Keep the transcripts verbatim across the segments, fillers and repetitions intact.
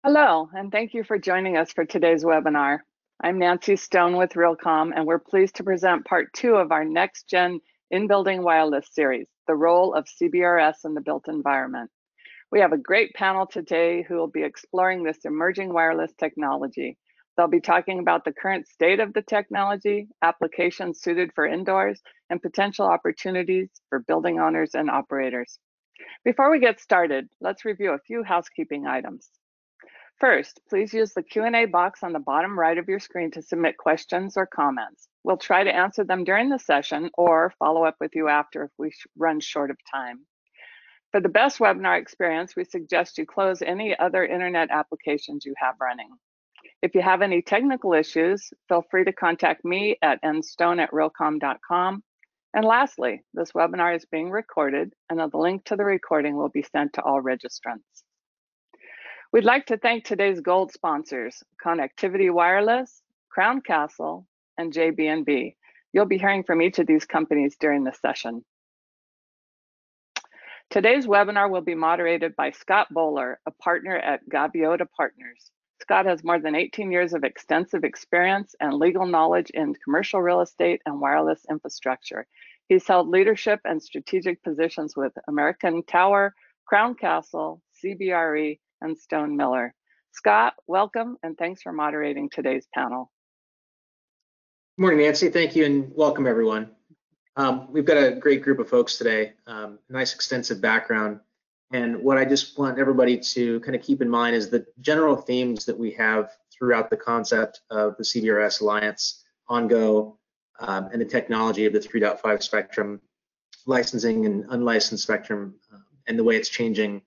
Hello, and thank you for joining us for today's webinar. I'm Nancy Stone with Realcomm, and we're pleased to present part two of our next-gen in-building wireless series, the role of C B R S in the built environment. We have a great panel today who will be exploring this emerging wireless technology. They'll be talking about the current state of the technology, applications suited for indoors, and potential opportunities for building owners and operators. Before we get started, let's review a few housekeeping items. First, please use the Q and A box on the bottom right of your screen to submit questions or comments. We'll try to answer them during the session or follow up with you after if we run short of time. For the best webinar experience, we suggest you close any other internet applications you have running. If you have any technical issues, feel free to contact me at n stone at realcomm dot com. And lastly, this webinar is being recorded, and the link to the recording will be sent to all registrants. We'd like to thank today's gold sponsors, Connectivity Wireless, Crown Castle, and J B and B. You'll be hearing from each of these companies during the session. Today's webinar will be moderated by Scott Bowler, a partner at Gaviota Partners. Scott has more than eighteen years of extensive experience and legal knowledge in commercial real estate and wireless infrastructure. He's held leadership and strategic positions with American Tower, Crown Castle, C B R E, and Stone Miller. Scott, welcome, and thanks for moderating today's panel. Good morning, Nancy. Thank you, and welcome, everyone. Um, we've got a great group of folks today, um, nice extensive background. And what I just want everybody to kind of keep in mind is the general themes that we have throughout the concept of the C B R S Alliance, OnGo, um, and the technology of the three point five spectrum, licensing and unlicensed spectrum, uh, and the way it's changing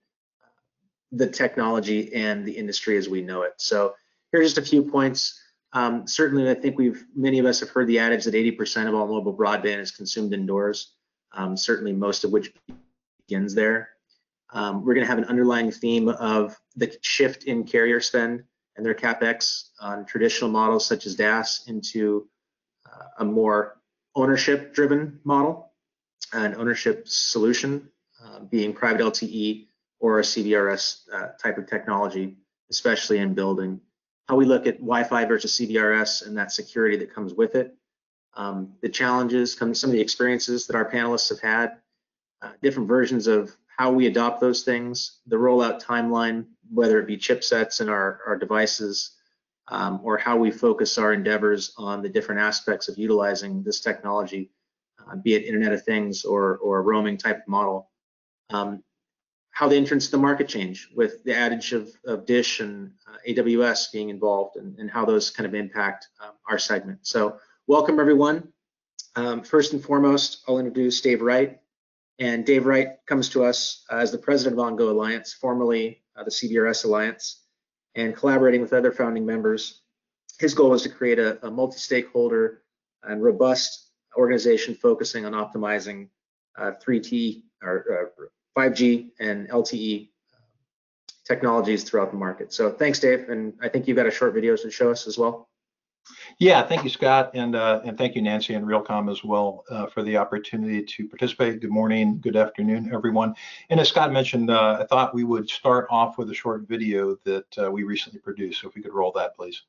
the technology and the industry as we know it. So here's just a few points. Um, certainly, I think we've many of us have heard the adage that eighty percent of all mobile broadband is consumed indoors. Um, certainly, most of which begins there. Um, we're going to have an underlying theme of the shift in carrier spend and their CapEx on traditional models such as D A S into uh, a more ownership-driven model, an ownership solution uh, being private L T E or a C B R S uh, type of technology, especially in building. How we look at Wi-Fi versus C B R S and that security that comes with it. Um, the challenges, some of the experiences that our panelists have had, uh, different versions of how we adopt those things, the rollout timeline, whether it be chipsets in our, our devices, um, or how we focus our endeavors on the different aspects of utilizing this technology, uh, be it Internet of Things or, or a roaming type of model. Um, how the entrance to the market change with the adage of, of Dish and uh, A W S being involved, and, and how those kind of impact um, our segment. So welcome, everyone. Um, first and foremost, I'll introduce Dave Wright. And Dave Wright comes to us uh, as the president of OnGo Alliance, formerly uh, the C B R S Alliance, and collaborating with other founding members. His goal is to create a, a multi-stakeholder and robust organization focusing on optimizing uh, three T or uh, five G and L T E technologies throughout the market. So thanks, Dave. And I think you've got a short video to show us as well. Yeah, thank you, Scott, and uh, and thank you, Nancy, and Realcomm as well uh, for the opportunity to participate. Good morning, good afternoon, everyone. And as Scott mentioned, uh, I thought we would start off with a short video that uh, we recently produced. So if we could roll that, please.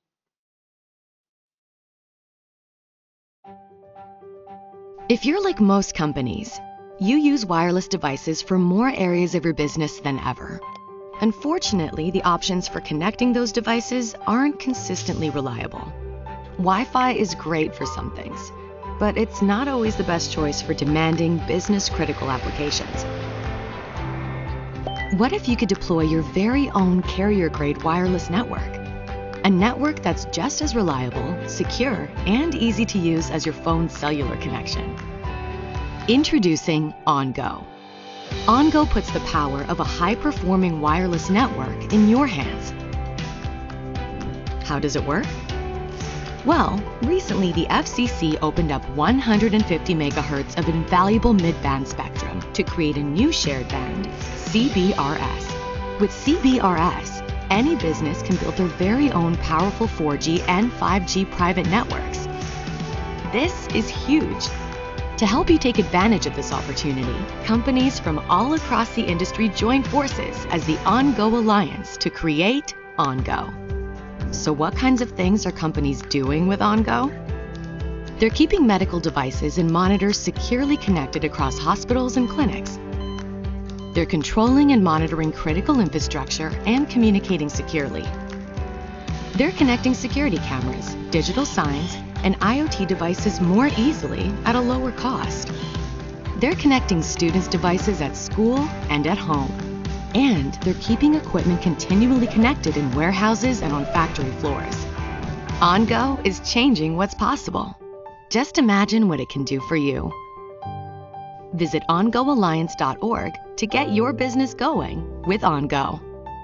If you're like most companies, you use wireless devices for more areas of your business than ever. Unfortunately, the options for connecting those devices aren't consistently reliable. Wi-Fi is great for some things, but it's not always the best choice for demanding business-critical applications. What if you could deploy your very own carrier-grade wireless network? A network that's just as reliable, secure, and easy to use as your phone's cellular connection. Introducing OnGo. OnGo puts the power of a high-performing wireless network in your hands. How does it work? Well, recently the F C C opened up one hundred fifty megahertz of invaluable mid-band spectrum to create a new shared band, C B R S. With C B R S, any business can build their very own powerful four G and five G private networks. This is huge. To help you take advantage of this opportunity, companies from all across the industry join forces as the OnGo Alliance to create, OnGo. So what kinds of things are companies doing with OnGo? They're keeping medical devices and monitors securely connected across hospitals and clinics. They're controlling and monitoring critical infrastructure and communicating securely. They're connecting security cameras, digital signs, and IoT devices more easily at a lower cost. They're connecting students' devices at school and at home. And they're keeping equipment continually connected in warehouses and on factory floors. OnGo is changing what's possible. Just imagine what it can do for you. Visit on go alliance dot org to get your business going with OnGo.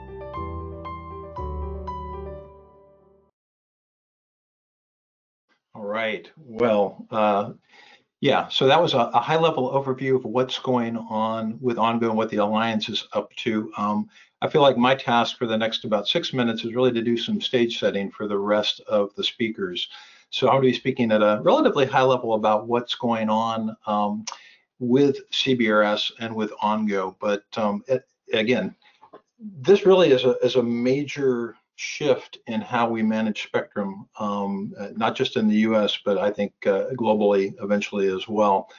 All right. Well, uh, yeah, so that was a, a high-level overview of what's going on with OnGo and what the Alliance is up to. Um, I feel like my task for the next about six minutes is really to do some stage setting for the rest of the speakers. So I'm going to be speaking at a relatively high level about what's going on um, with C B R S and with OnGo. But um, it, again, this really is a, is a major shift in how we manage spectrum, um, uh, not just in the U S, but I think uh, globally eventually as well.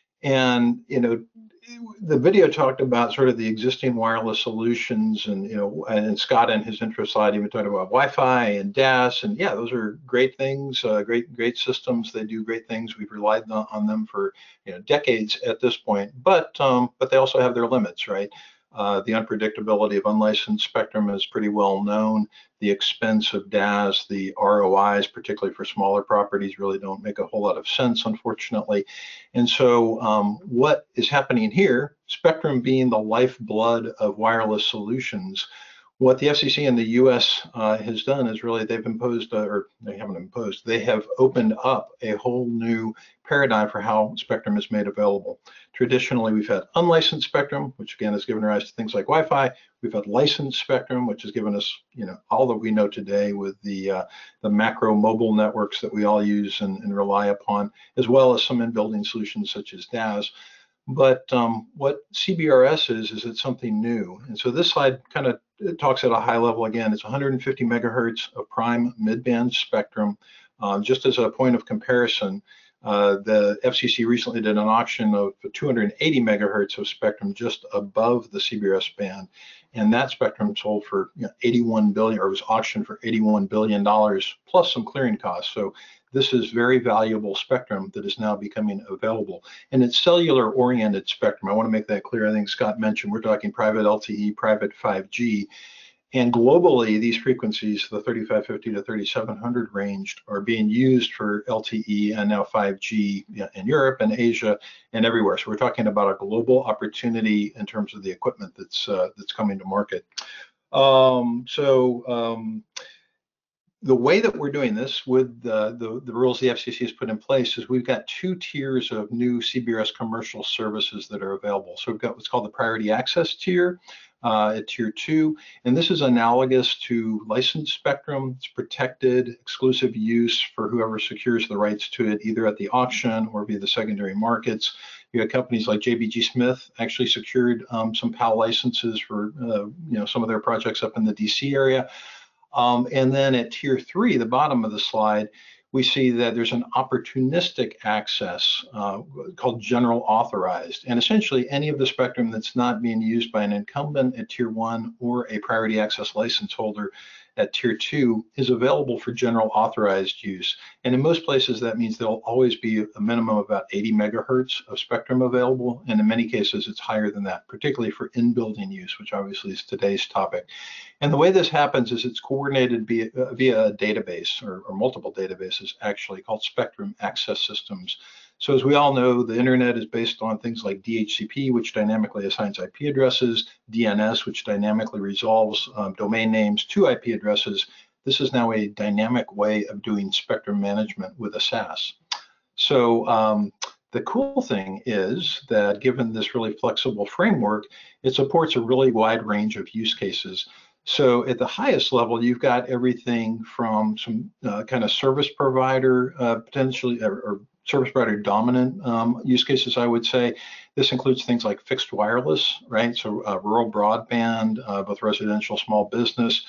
And, you know, the video talked about sort of the existing wireless solutions, and, you know, and Scott and his intro slide even talked about Wi-Fi and D A S, and yeah, those are great things, uh, great, great systems. They do great things. We've relied on, on them for, you know, decades at this point, but, um, but they also have their limits, right? Uh, the unpredictability of unlicensed spectrum is pretty well known. The expense of D A S, the R O Is, particularly for smaller properties, really don't make a whole lot of sense, unfortunately. And so um, what is happening here, spectrum being the lifeblood of wireless solutions, what the F C C in the U S uh, has done is really they've imposed, uh, or they haven't imposed, they have opened up a whole new paradigm for how spectrum is made available. Traditionally, we've had unlicensed spectrum, which again has given rise to things like Wi-Fi. We've had licensed spectrum, which has given us, you know, all that we know today with the uh, the macro mobile networks that we all use and, and rely upon, as well as some in-building solutions such as D A S. But um, what C B R S is, is it's something new. And so this slide kind of talks at a high level. Again, it's one hundred fifty megahertz of prime mid-band spectrum. Um, just as a point of comparison, uh, the F C C recently did an auction of two hundred eighty megahertz of spectrum just above the C B R S band. And that spectrum sold for, you know, eighty-one billion dollars, or was auctioned for eighty-one billion dollars plus some clearing costs. So this is very valuable spectrum that is now becoming available. And it's cellular oriented spectrum. I want to make that clear. I think Scott mentioned we're talking private L T E, private five G. And globally, these frequencies, the thirty-five fifty to thirty-seven hundred range, are being used for L T E and now five G in Europe and Asia and everywhere. So we're talking about a global opportunity in terms of the equipment that's uh, that's coming to market. Um, so um, the way that we're doing this with uh, the, the rules the F C C has put in place is we've got two tiers of new C B R S commercial services that are available. So we've got what's called the priority access tier uh, at tier two, and this is analogous to licensed spectrum. It's protected, exclusive use for whoever secures the rights to it, either at the auction or via the secondary markets. You have companies like J B G Smith actually secured um, some P A L licenses for uh, you know some of their projects up in the D C area. Um, and then at tier three, the bottom of the slide, we see that there's an opportunistic access uh, called general authorized. And essentially any of the spectrum that's not being used by an incumbent at tier one or a priority access license holder at tier two is available for general authorized use. And in most places, that means there'll always be a minimum of about eighty megahertz of spectrum available. And in many cases, it's higher than that, particularly for in-building use, which obviously is today's topic. And the way this happens is it's coordinated via, uh, via a database or, or multiple databases actually called Spectrum Access Systems. So as we all know, the internet is based on things like D H C P, which dynamically assigns I P addresses, D N S, which dynamically resolves um, domain names to I P addresses. This is now a dynamic way of doing spectrum management with a S A S. So um, the cool thing is that given this really flexible framework, it supports a really wide range of use cases. So at the highest level, you've got everything from some uh, kind of service provider, uh, potentially, or, or service provider dominant um, use cases, I would say. This includes things like fixed wireless, right? So uh, rural broadband, uh, both residential, small business.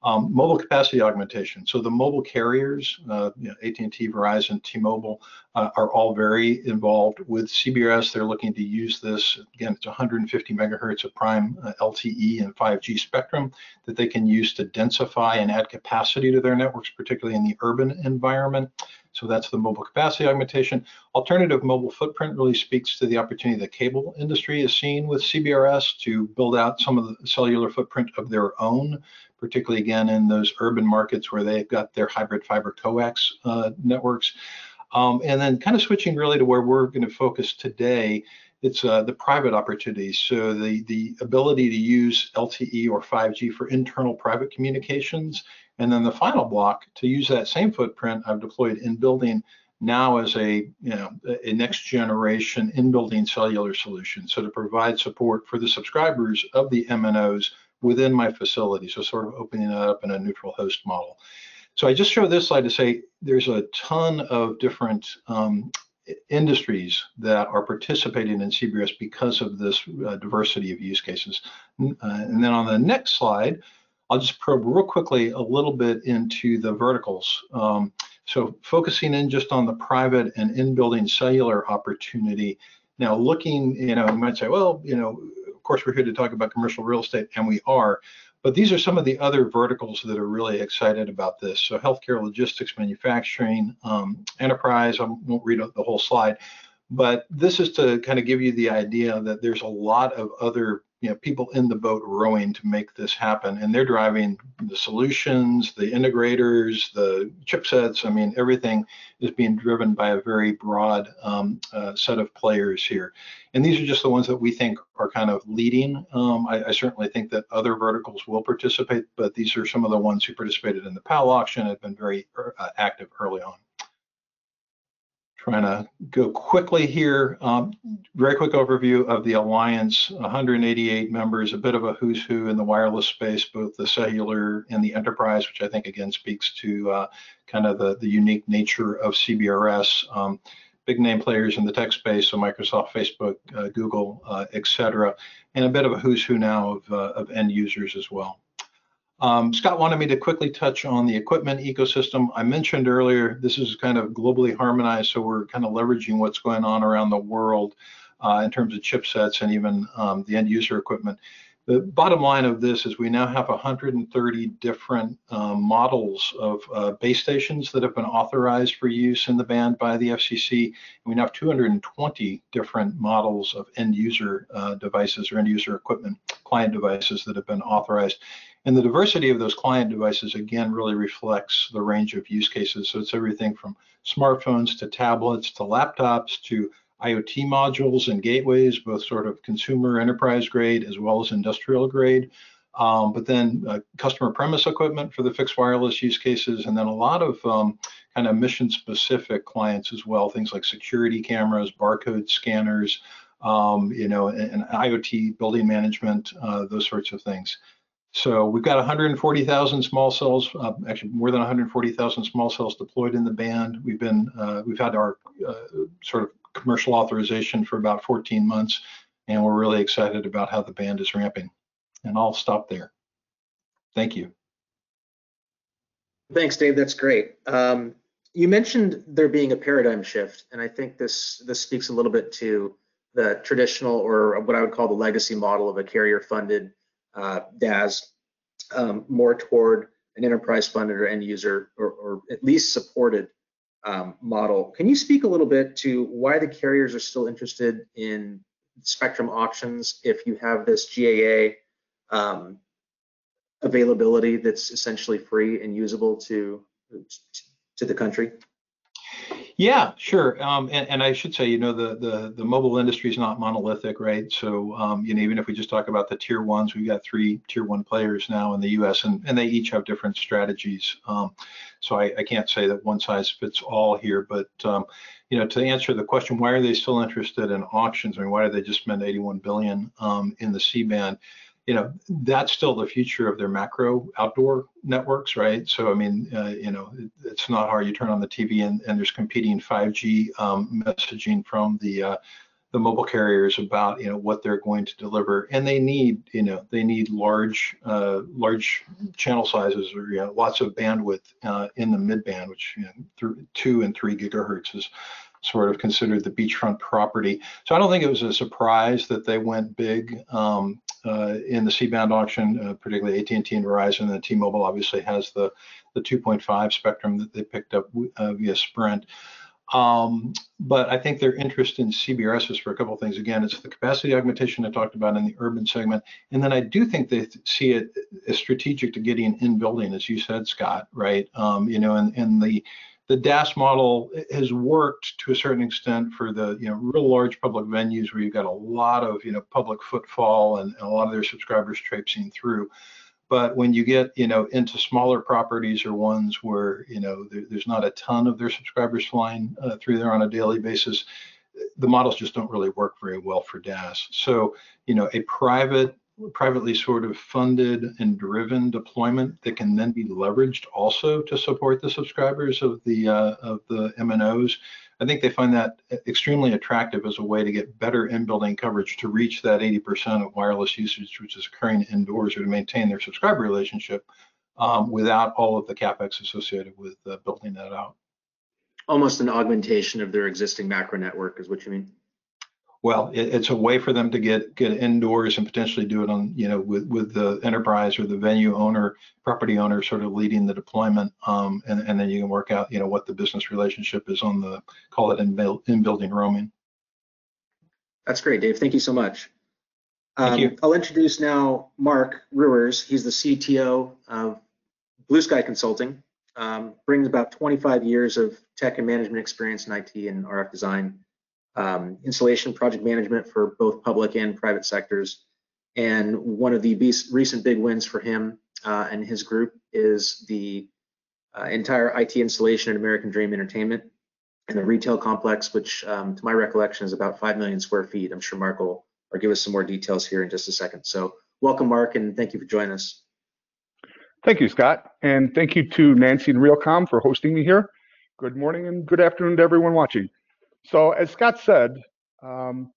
Um, mobile capacity augmentation. So the mobile carriers, uh, you know, A T and T, Verizon, T-Mobile, uh, are all very involved with C B R S. They're looking to use this. Again, it's one hundred fifty megahertz of prime uh, L T E and five G spectrum that they can use to densify and add capacity to their networks, particularly in the urban environment. So that's the mobile capacity augmentation. Alternative mobile footprint really speaks to the opportunity the cable industry is seeing with C B R S to build out some of the cellular footprint of their own, particularly again in those urban markets where they've got their hybrid fiber coax uh, networks. Um, and then kind of switching really to where we're going to focus today, it's uh, the private opportunities. So the, the ability to use L T E or five G for internal private communications. And then the final block, to use that same footprint I've deployed in building now as a, you know, a next generation in-building cellular solution. So to provide support for the subscribers of the M N Os within my facility. So sort of opening it up in a neutral host model. So I just show this slide to say there's a ton of different um, industries that are participating in C B R S because of this uh, diversity of use cases. Uh, and then on the next slide, I'll just probe real quickly a little bit into the verticals. Um, so focusing in just on the private and in-building cellular opportunity. Now looking, you know, you might say, well, you know, of course we're here to talk about commercial real estate, and we are, but these are some of the other verticals that are really excited about this. So healthcare, logistics, manufacturing, um, enterprise, I won't read the whole slide, but this is to kind of give you the idea that there's a lot of other, you know, people in the boat rowing to make this happen, and they're driving the solutions, the integrators, the chipsets. I mean, everything is being driven by a very broad um, uh, set of players here. And these are just the ones that we think are kind of leading. Um, I, I certainly think that other verticals will participate, but these are some of the ones who participated in the PAL auction, have been very uh, active early on. Trying to go quickly here. Um, very quick overview of the Alliance, one hundred eighty-eight members, a bit of a who's who in the wireless space, both the cellular and the enterprise, which I think again speaks to uh, kind of the, the unique nature of C B R S. Um, big name players in the tech space, so Microsoft, Facebook, uh, Google, uh, et cetera, and a bit of a who's who now of, uh, of end users as well. Um, Scott wanted me to quickly touch on the equipment ecosystem. I mentioned earlier, this is kind of globally harmonized, so we're kind of leveraging what's going on around the world uh, in terms of chipsets and even um, the end user equipment. The bottom line of this is we now have one hundred thirty different um, models of uh, base stations that have been authorized for use in the band by the F C C. And we now have two hundred twenty different models of end user uh, devices or end user equipment, client devices that have been authorized. And the diversity of those client devices, again, really reflects the range of use cases. So it's everything from smartphones to tablets to laptops to IoT modules and gateways, both sort of consumer enterprise grade as well as industrial grade. Um, but then uh, customer premise equipment for the fixed wireless use cases, and then a lot of um, kind of mission specific clients as well, things like security cameras, barcode scanners, um, you know, and, and IoT building management, uh, those sorts of things. So we've got one hundred forty thousand small cells, uh, actually more than one hundred forty thousand small cells deployed in the band. We've been, uh, we've had our uh, sort of commercial authorization for about fourteen months, and we're really excited about how the band is ramping. And I'll stop there. Thank you. Thanks, Dave. That's great. Um, you mentioned there being a paradigm shift, and I think this this speaks a little bit to the traditional, or what I would call the legacy model of a carrier-funded uh, D A S, um, more toward an enterprise-funded or end-user, or, or at least supported um, model. Can you speak a little bit to why the carriers are still interested in spectrum auctions if you have this G A A um, availability that's essentially free and usable to to the country? Yeah, sure. Um, and, and I should say, you know, the the the mobile industry is not monolithic, right? So, um, you know, even if we just talk about the tier ones, we've got three tier one players now in the U S, and, and they each have different strategies. Um, so I, I can't say that one size fits all here, but um, you know, to answer the question, why are they still interested in auctions? I mean, why did they just spend eighty-one billion dollars um, in the C-band? You know, that's still the future of their macro outdoor networks, right? So, I mean, uh, you know, it, it's not hard. You turn on the T V and, and there's competing five G um, messaging from the uh, the mobile carriers about, you know, what they're going to deliver, and they need, you know, they need large, uh, large channel sizes, or you know, lots of bandwidth uh, in the mid-band, which you know, through two and three gigahertz is sort of considered the beachfront property. So I don't think it was a surprise that they went big um, uh, in the C-band auction, uh, particularly A T and T and Verizon. And T-Mobile obviously has the the two point five spectrum that they picked up uh, via Sprint. Um, but I think their interest in C B R S is for a couple of things. Again, it's the capacity augmentation I talked about in the urban segment. And then I do think they see it as strategic to getting in building, as you said, Scott, right? Um, you know, and, and the the D A S model has worked to a certain extent for the, you know, real large public venues where you've got a lot of, you know, public footfall and, and a lot of their subscribers traipsing through. But when you get, you know, into smaller properties or ones where, you know, there, there's not a ton of their subscribers flying uh, through there on a daily basis, the models just don't really work very well for D A S. So, you know, a private, privately sort of funded and driven deployment that can then be leveraged also to support the subscribers of the uh, of the M N Os. I think they find that extremely attractive as a way to get better in-building coverage to reach that eighty percent of wireless usage which is occurring indoors, or to maintain their subscriber relationship um, without all of the capex associated with uh, building that out. Almost an augmentation of their existing macro network is what you mean? Well, it, it's a way for them to get get indoors and potentially do it on, you know, with with the enterprise or the venue owner, property owner sort of leading the deployment, um, and and then you can work out, you know, what the business relationship is on the, call it in, in building roaming. That's great, Dave. Thank you so much. Thank um, you. I'll introduce now Mark Rewers. He's the C T O of Blue Sky Consulting. Um, brings about twenty-five years of tech and management experience in I T and R F design. Um, installation project management for both public and private sectors. And one of the recent big wins for him uh, and his group is the uh, entire I T installation at American Dream Entertainment and the retail complex, which um, to my recollection is about five million square feet. I'm sure Mark will, will give us some more details here in just a second. So welcome, Mark, and thank you for joining us. Thank you, Scott. And thank you to Nancy and Realcomm for hosting me here. Good morning and good afternoon to everyone watching. So as Scott said, um,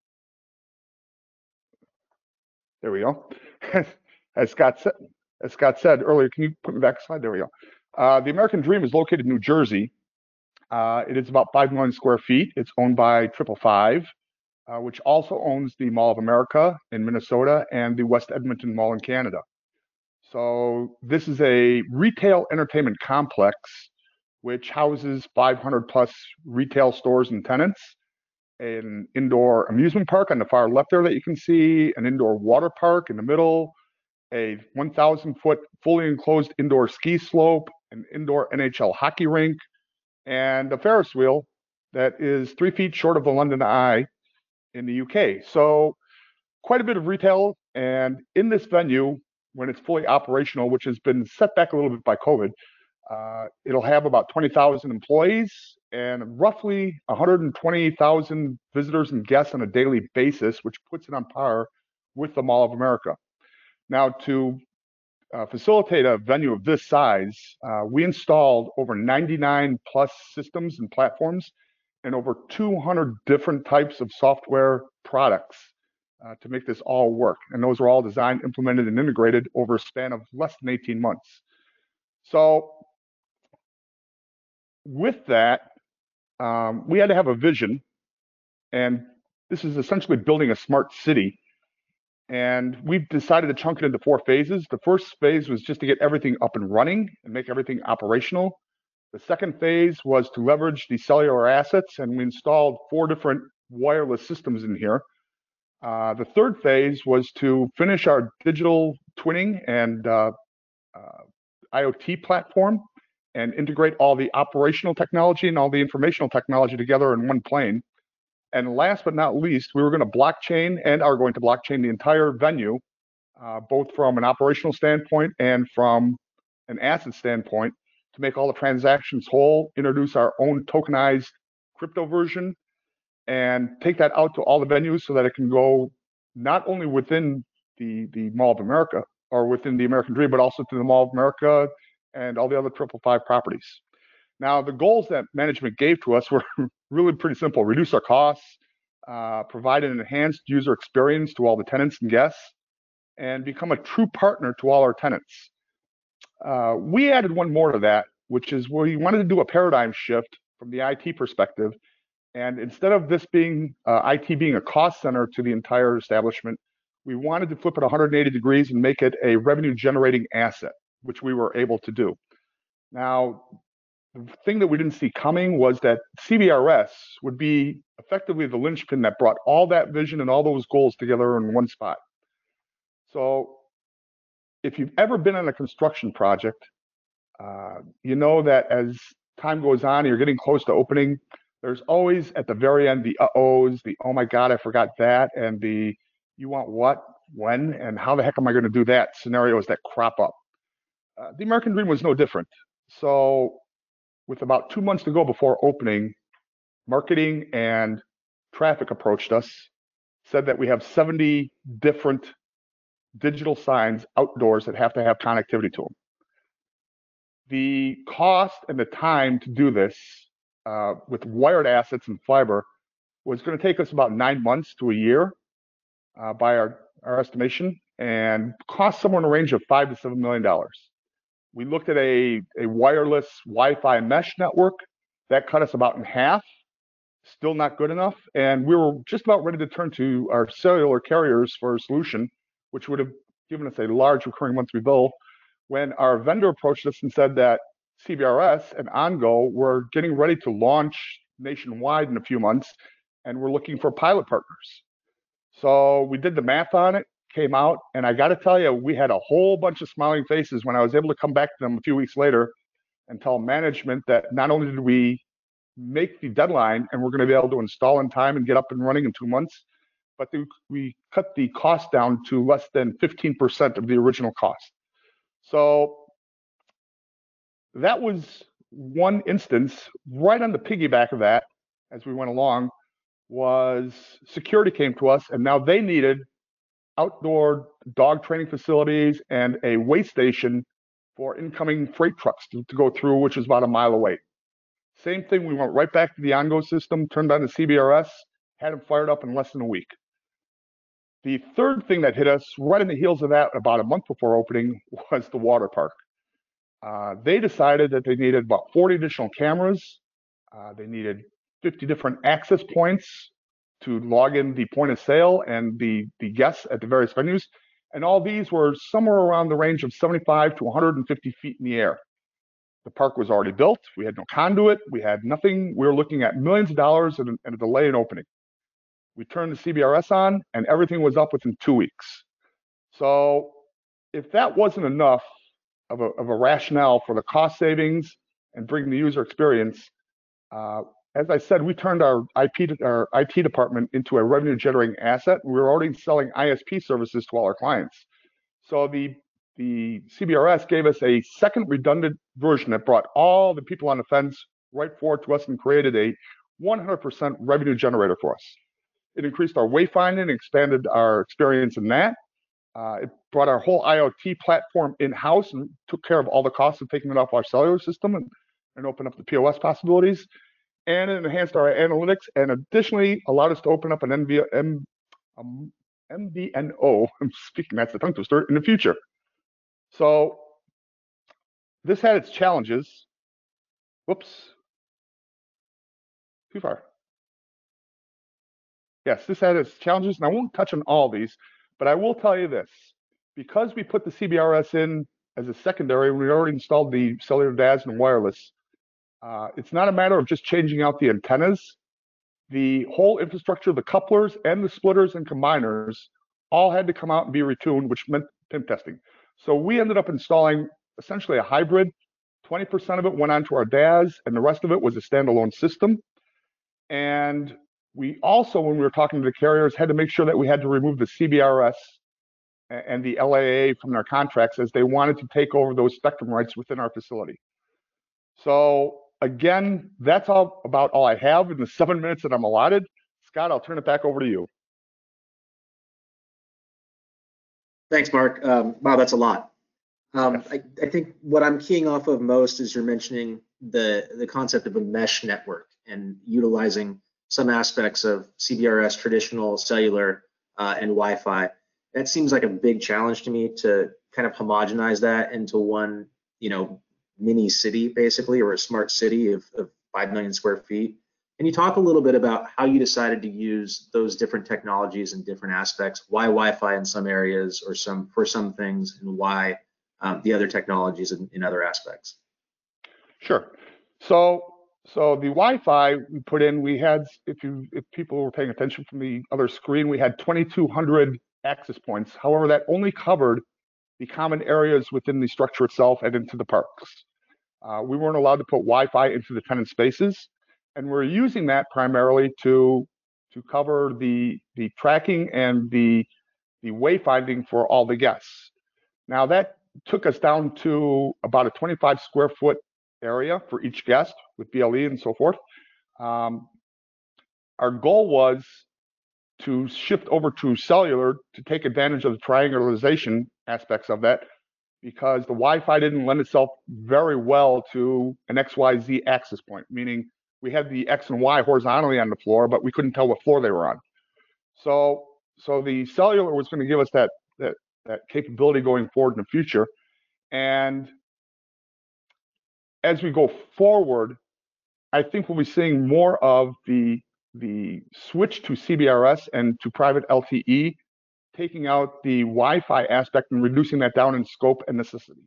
there we go. as Scott said, as Scott said earlier, can you put me back a slide? There we go. Uh, the American Dream is located in New Jersey. Uh, it is about five million square feet. It's owned by Triple Five, uh, which also owns the Mall of America in Minnesota and the West Edmonton Mall in Canada. So this is a retail entertainment complex which houses five hundred plus retail stores and tenants, an indoor amusement park on the far left there that you can see, an indoor water park in the middle, a one thousand foot fully enclosed indoor ski slope, an indoor N H L hockey rink, and a Ferris wheel that is three feet short of the London Eye in the U K. So quite a bit of retail. And in this venue, when it's fully operational, which has been set back a little bit by COVID, Uh, it'll have about twenty thousand employees and roughly one hundred twenty thousand visitors and guests on a daily basis, which puts it on par with the Mall of America. Now, to uh, facilitate a venue of this size, uh, we installed over ninety-nine plus systems and platforms and over two hundred different types of software products uh, to make this all work. And those are all designed, implemented, and integrated over a span of less than eighteen months. So with that, um, we had to have a vision, and this is essentially building a smart city. And we've decided to chunk it into four phases. The first phase was just to get everything up and running and make everything operational. The second phase was to leverage the cellular assets, and we installed four different wireless systems in here. Uh, the third phase was to finish our digital twinning and uh, uh, IoT platform and integrate all the operational technology and all the informational technology together in one plane. And last but not least, we were going to blockchain and are going to blockchain the entire venue, uh, both from an operational standpoint and from an asset standpoint, to make all the transactions whole, introduce our own tokenized crypto version, and take that out to all the venues so that it can go not only within the, the Mall of America or within the American Dream, but also to the Mall of America and all the other Triple Five properties. Now, the goals that management gave to us were really pretty simple: reduce our costs, uh, provide an enhanced user experience to all the tenants and guests, and become a true partner to all our tenants. Uh, we added one more to that, which is we wanted to do a paradigm shift from the I T perspective. And instead of this being uh, I T being a cost center to the entire establishment, we wanted to flip it one hundred eighty degrees and make it a revenue generating asset, which we were able to do. Now, the thing that we didn't see coming was that C B R S would be effectively the linchpin that brought all that vision and all those goals together in one spot. So if you've ever been on a construction project, uh, you know that as time goes on and you're getting close to opening, there's always at the very end the uh-ohs, the oh my God, I forgot that, and the you want what, when, and how the heck am I going to do that scenarios that crop up. Uh, the American Dream was no different. So with about two months to go before opening, marketing and traffic approached us, said that we have seventy different digital signs outdoors that have to have connectivity to them. The cost and the time to do this uh, with wired assets and fiber was going to take us about nine months to a year uh, by our, our estimation, and cost somewhere in the range of five to seven million dollars. We looked at a, a wireless Wi-Fi mesh network that cut us about in half, still not good enough. And we were just about ready to turn to our cellular carriers for a solution, which would have given us a large recurring monthly bill, when our vendor approached us and said that C B R S and OnGo were getting ready to launch nationwide in a few months, and we're looking for pilot partners. So we did the math on it, came out, and I got to tell you, we had a whole bunch of smiling faces when I was able to come back to them a few weeks later and tell management that not only did we make the deadline and we're going to be able to install in time and get up and running in two months, but we cut the cost down to less than fifteen percent of the original cost. So that was one instance. Right on the piggyback of that, as we went along, was security came to us, and now they needed outdoor dog training facilities and a weigh station for incoming freight trucks to, to go through, which is about a mile away. Same thing, we went right back to the OnGo system, turned on the C B R S, had them fired up in less than a week. The third thing that hit us right on the heels of that, about a month before opening, was the water park. Uh, they decided that they needed about forty additional cameras. Uh, they needed fifty different access points to log in the point of sale and the, the guests at the various venues. And all these were somewhere around the range of seventy-five to one hundred fifty feet in the air. The park was already built. We had no conduit. We had nothing. We were looking at millions of dollars and, and a delay in opening. We turned the C B R S on, and everything was up within two weeks. So if that wasn't enough of a, of a rationale for the cost savings and bringing the user experience, uh, as I said, we turned our I P, our I T department into a revenue generating asset. We were already selling I S P services to all our clients. So the, the C B R S gave us a second redundant version that brought all the people on the fence right forward to us and created a one hundred percent revenue generator for us. It increased our wayfinding and expanded our experience in that. Uh, it brought our whole I O T platform in-house and took care of all the costs of taking it off our cellular system and, and opened up the P O S possibilities. And it enhanced our analytics, and additionally allowed us to open up an M V, M, um, M V N O, I'm speaking, that's the tongue twister, in the future. So this had its challenges. Whoops. Too far. Yes, this had its challenges, and I won't touch on all these, but I will tell you this. Because we put the C B R S in as a secondary, we already installed the cellular D A S and wireless. Uh, it's not a matter of just changing out the antennas. The whole infrastructure, the couplers and the splitters and combiners all had to come out and be retuned, which meant pin testing. So we ended up installing essentially a hybrid. twenty percent of it went onto our D A S, and the rest of it was a standalone system. And we also, when we were talking to the carriers, had to make sure that we had to remove the C B R S and the L A A from their contracts, as they wanted to take over those spectrum rights within our facility. So again, that's all about all I have in the seven minutes that I'm allotted. Scott, I'll turn it back over to you. Thanks, Mark. Um, wow, that's a lot. Um, I, I think what I'm keying off of most is you're mentioning the, the concept of a mesh network and utilizing some aspects of C B R S, traditional cellular, uh, and Wi-Fi. That seems like a big challenge to me to kind of homogenize that into one, you know, mini city basically, or a smart city of, of five million square feet. Can you talk a little bit about how you decided to use those different technologies in different aspects? Why Wi-Fi in some areas or some for some things, and why um, the other technologies in, in other aspects? Sure. So, so the Wi-Fi we put in, we had, if you, if people were paying attention from the other screen, we had twenty-two hundred access points. However, that only covered the common areas within the structure itself and into the parks. Uh, we weren't allowed to put Wi-Fi into the tenant spaces, and we're using that primarily to to cover the the tracking and the the wayfinding for all the guests. Now that took us down to about a twenty-five square foot area for each guest with B L E and so forth. Um, our goal was to shift over to cellular to take advantage of the triangularization aspects of that, because the Wi-Fi didn't lend itself very well to an X Y Z access point, meaning we had the X and Y horizontally on the floor, but we couldn't tell what floor they were on. So, so the cellular was going to give us that that that capability going forward in the future. And as we go forward, I think we'll be seeing more of the the switch to C B R S and to private L T E, taking out the Wi-Fi aspect and reducing that down in scope and necessity.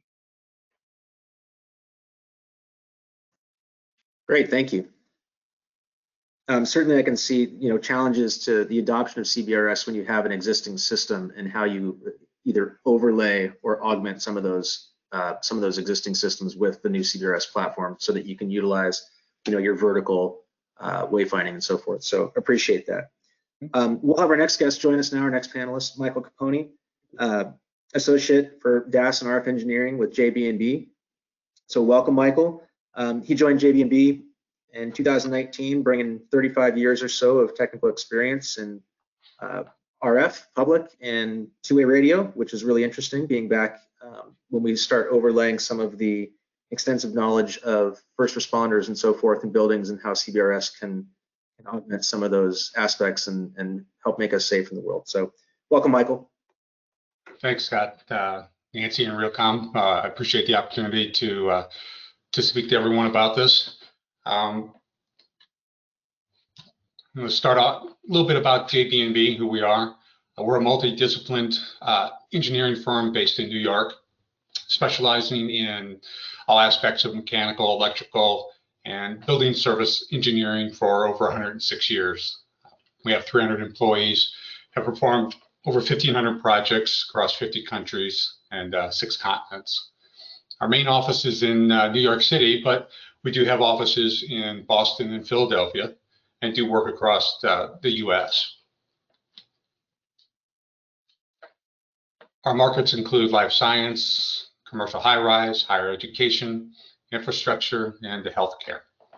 Great, thank you. Um, certainly, I can see you know challenges to the adoption of C B R S when you have an existing system, and how you either overlay or augment some of those uh, some of those existing systems with the new C B R S platform, so that you can utilize you know your vertical uh, wayfinding and so forth. So appreciate that. Um, we'll have our next guest join us now. Our next panelist, Michael Capone, uh, associate for D A S and R F engineering with J B and B. So welcome, Michael. Um, he joined J B and B in two thousand nineteen, bringing thirty-five years or so of technical experience in uh, R F, public, and two-way radio, which is really interesting, being back um, when we start overlaying some of the extensive knowledge of first responders and so forth in buildings, and how C B R S can, can augment some of those aspects and, and help make us safe in the world. So welcome, Michael. Thanks, Scott. Uh, Nancy and Realcomm, uh, I appreciate the opportunity to uh, to speak to everyone about this. Um, I'm going to start off a little bit about J B and B, who we are. Uh, we're a multidisciplined uh, engineering firm based in New York, specializing in all aspects of mechanical, electrical, and building service engineering for over one hundred six years. We have three hundred employees, have performed over fifteen hundred projects across fifty countries and uh, six continents. Our main office is in uh, New York City, but we do have offices in Boston and Philadelphia, and do work across uh, the U S. Our markets include life science, commercial high-rise, higher education, infrastructure, and healthcare.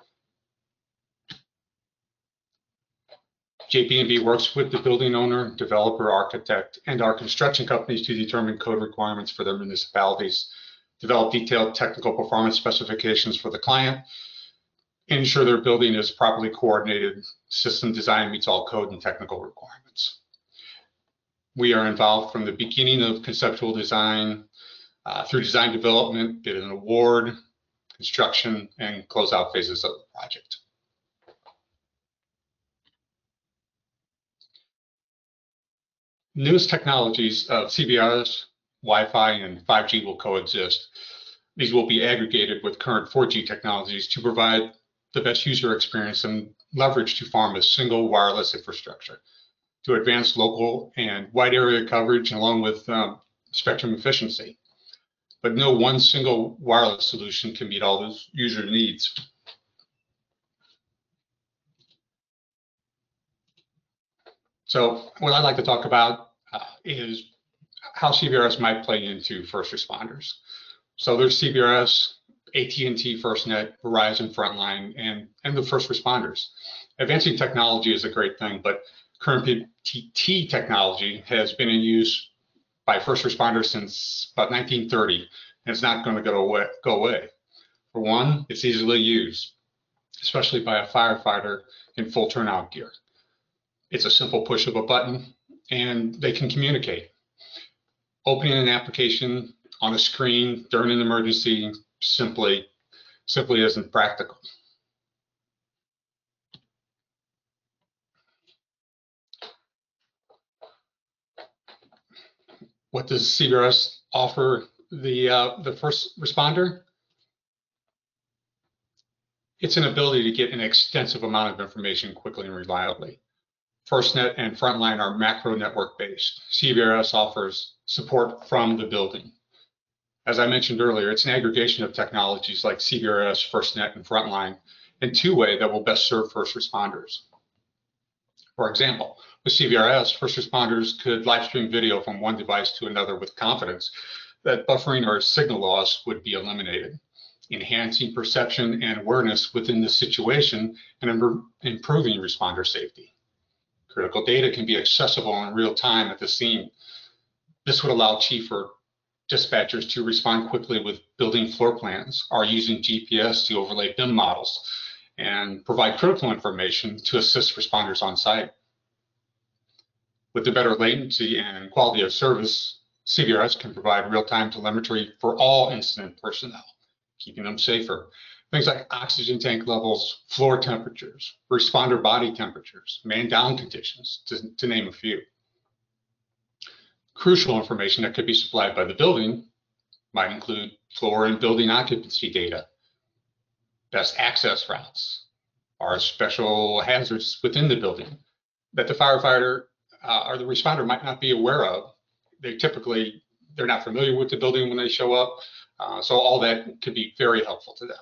J B and B works with the building owner, developer, architect, and our construction companies to determine code requirements for their municipalities, develop detailed technical performance specifications for the client, ensure their building is properly coordinated, system design meets all code and technical requirements. We are involved from the beginning of conceptual design uh, through design development, bid and award, construction, and closeout phases of the project. Newest technologies of C B R S, Wi-Fi, and five G will coexist. These will be aggregated with current four G technologies to provide the best user experience and leverage to form a single wireless infrastructure to advance local and wide area coverage along with um, spectrum efficiency. But no one single wireless solution can meet all those user needs. So what I'd like to talk about uh, is how C B R S might play into first responders. So there's C B R S, A T and T, FirstNet, Verizon, Frontline, and, and the first responders. Advancing technology is a great thing, but current P T T technology has been in use by first responders since about nineteen thirty, and it's not going to go away, go away. For one, it's easily used. especially by a firefighter in full turnout gear. It's a simple push of a button and they can communicate. Opening an application on a screen during an emergency simply, simply isn't practical. What does C B R S offer the, uh, the first responder? It's an ability to get an extensive amount of information quickly and reliably. FirstNet and Frontline are macro network based. C B R S offers support from the building. As I mentioned earlier, it's an aggregation of technologies like C B R S, FirstNet, and Frontline in two-way that will best serve first responders. For example, with C B R S, first responders could live stream video from one device to another with confidence that buffering or signal loss would be eliminated, enhancing perception and awareness within the situation and im- improving responder safety. Critical data can be accessible in real time at the scene. This would allow chief or dispatchers to respond quickly with building floor plans or using G P S to overlay B I M models and provide critical information to assist responders on site. With the better latency and quality of service, C B R S can provide real-time telemetry for all incident personnel, keeping them safer. Things like oxygen tank levels, floor temperatures, responder body temperatures, man down conditions, to, to name a few. Crucial information that could be supplied by the building might include floor and building occupancy data, best access routes, or special hazards within the building that the firefighter uh, or the responder might not be aware of. They typically, they're not familiar with the building when they show up. Uh, so all that could be very helpful to them.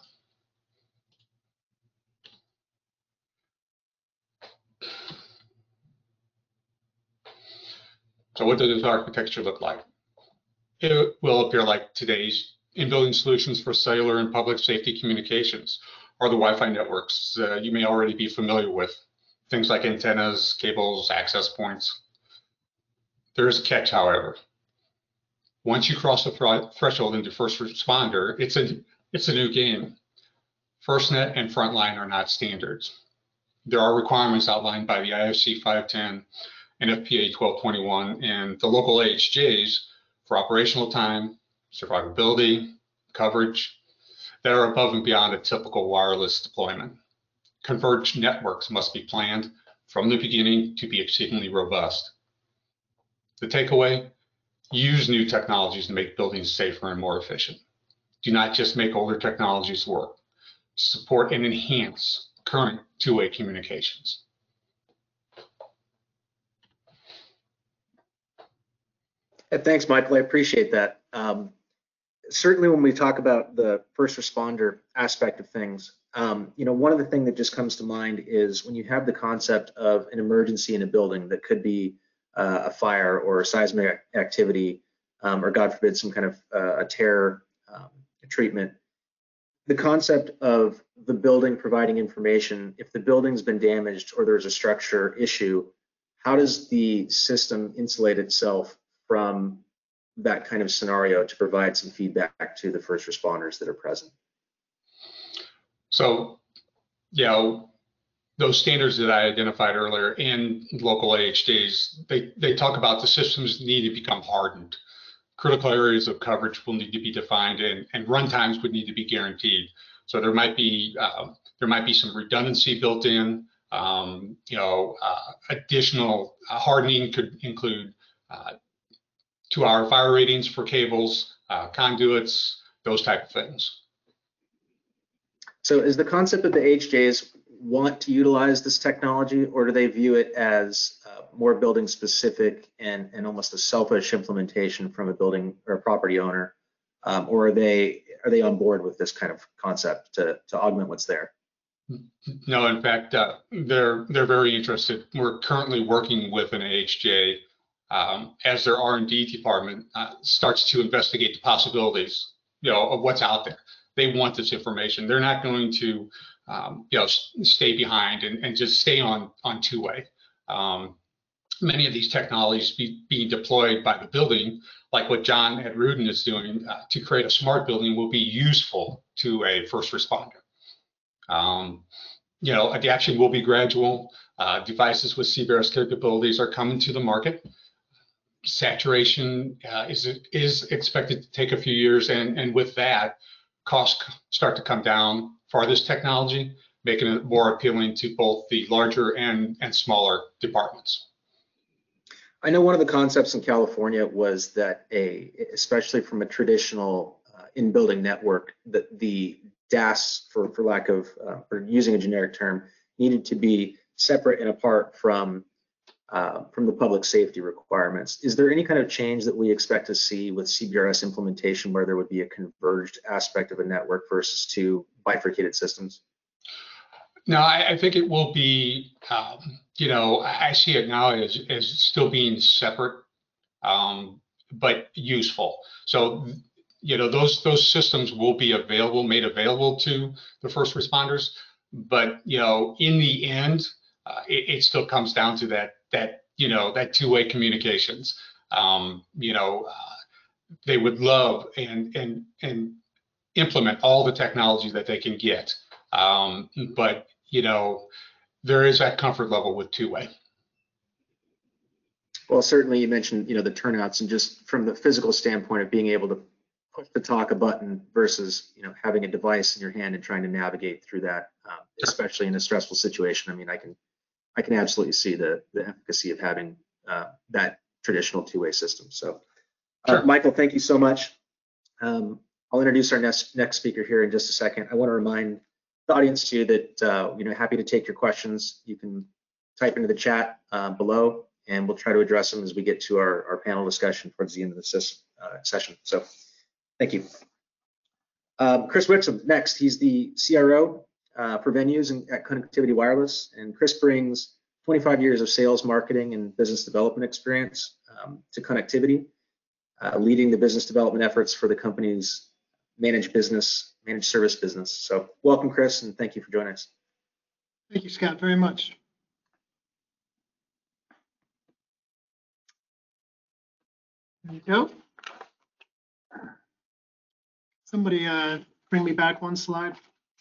So what does this architecture look like? It will appear like today's in-building solutions for cellular and public safety communications, or the Wi-Fi networks uh, you may already be familiar with, things like antennas, cables, access points. There is a catch, however. Once you cross the th- threshold into first responder, it's a, it's a new game. FirstNet and Frontline are not standards. There are requirements outlined by the I F C five ten and F P A twelve twenty-one and the local A H Js for operational time, survivability, coverage that are above and beyond a typical wireless deployment. Converged networks must be planned from the beginning to be exceedingly robust. The takeaway: use new technologies to make buildings safer and more efficient. Do not just make older technologies work. Support and enhance current two-way communications. Thanks, Michael. I appreciate that. Um, certainly when we talk about the first responder aspect of things, um, you know, one of the things that just comes to mind is when you have the concept of an emergency in a building that could be uh, a fire or a seismic activity, um, or God forbid, some kind of uh, a terror um, treatment. The concept of the building providing information, if the building's been damaged or there's a structure issue, how does the system insulate itself from that kind of scenario to provide some feedback to the first responders that are present? So, you know, those standards that I identified earlier in local A H Js, they, they talk about the systems need to become hardened. Critical areas of coverage will need to be defined, and, and run times would need to be guaranteed. So there might be uh, there might be some redundancy built in. Um, you know, uh, additional uh, hardening could include uh, two-hour fire ratings for cables, uh, conduits, those type of things. So is the concept that the H Js want to utilize this technology, or do they view it as uh, more building specific and, and almost a selfish implementation from a building or a property owner? Um, or are they are they on board with this kind of concept to, to augment what's there? No, in fact, uh, they're they're very interested. We're currently working with an A H J um, as their R and D department uh, starts to investigate the possibilities, you know, of what's out there. They want this information. They're not going to, um, you know, stay behind and, and just stay on on two-way. Um, many of these technologies be, being deployed by the building, like what John at Rudin is doing uh, to create a smart building, will be useful to a first responder. Um, you know, the action will be gradual. Uh, devices with C B R S capabilities are coming to the market. Saturation uh, is is expected to take a few years, and and with that, costs start to come down for this technology, making it more appealing to both the larger and and smaller departments. I know one of the concepts in California was that a, especially from a traditional uh, in-building network, that the D A S, for for lack of uh, or using a generic term, needed to be separate and apart from uh, from the public safety requirements. Is there any kind of change that we expect to see with C B R S implementation where there would be a converged aspect of a network versus two bifurcated systems? No, I, I think it will be, um, you know, I see it now as, as still being separate, um, but useful. So, you know, those those systems will be available, made available to the first responders. But, you know, in the end, uh, it, it still comes down to that, that you know, that two-way communications. Um, you know, uh, they would love and, and, and implement all the technology that they can get. Um, but, you know, there is that comfort level with two-way. Well, certainly you mentioned, you know, the turnouts, and just from the physical standpoint of being able to push the talk a button versus, you know, having a device in your hand and trying to navigate through that, um, especially in a stressful situation. I mean, I can, I can absolutely see the the efficacy of having uh, that traditional two-way system. So, uh, Sure. Michael, thank you so much. Um, I'll introduce our next next speaker here in just a second. I want to remind the audience too that uh, you know, happy to take your questions. You can type into the chat uh, below, and we'll try to address them as we get to our, our panel discussion towards the end of the ses uh, session. So, thank you. Um, Chris Wixom next. He's the C R O uh, for venues and at Connectivity Wireless, and Chris brings twenty-five years of sales, marketing, and business development experience um, to Connectivity, uh, leading the business development efforts for the company's managed business, managed service business. So welcome, Chris, and thank you for joining us. Thank you, Scott, very much. There you go. Somebody uh, bring me back one slide.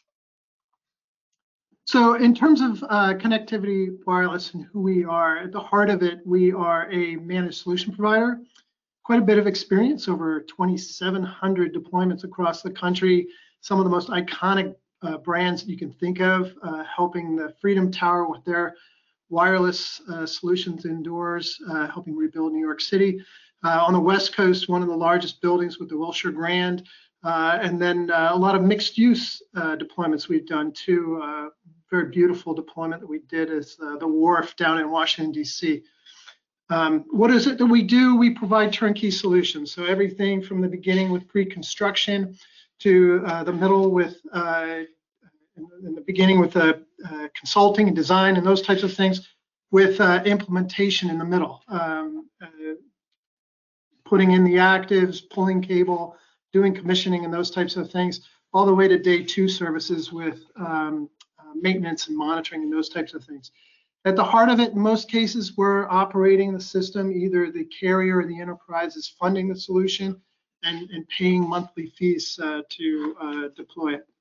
So in terms of uh, Connectivity Wireless and who we are, at the heart of it, we are a managed solution provider. Quite a bit of experience, over twenty-seven hundred deployments across the country, some of the most iconic uh, brands that you can think of, uh, helping the Freedom Tower with their wireless uh, solutions indoors, uh, helping rebuild New York City. Uh, on the West Coast, one of the largest buildings with the Wilshire Grand, uh, and then uh, a lot of mixed use uh, deployments we've done too. Uh, very beautiful deployment that we did is uh, the Wharf down in Washington, D C. Um, what is it that we do? We provide turnkey solutions. So everything from the beginning with pre-construction to uh, the middle with, uh, in, in the beginning with uh, uh, consulting and design and those types of things, with uh, implementation in the middle. Um, uh, putting in the actives, pulling cable, doing commissioning and those types of things, all the way to day two services with um, uh, maintenance and monitoring and those types of things. At the heart of it, in most cases, we're operating the system. Either the carrier or the enterprise is funding the solution and, and paying monthly fees uh, to uh, deploy it.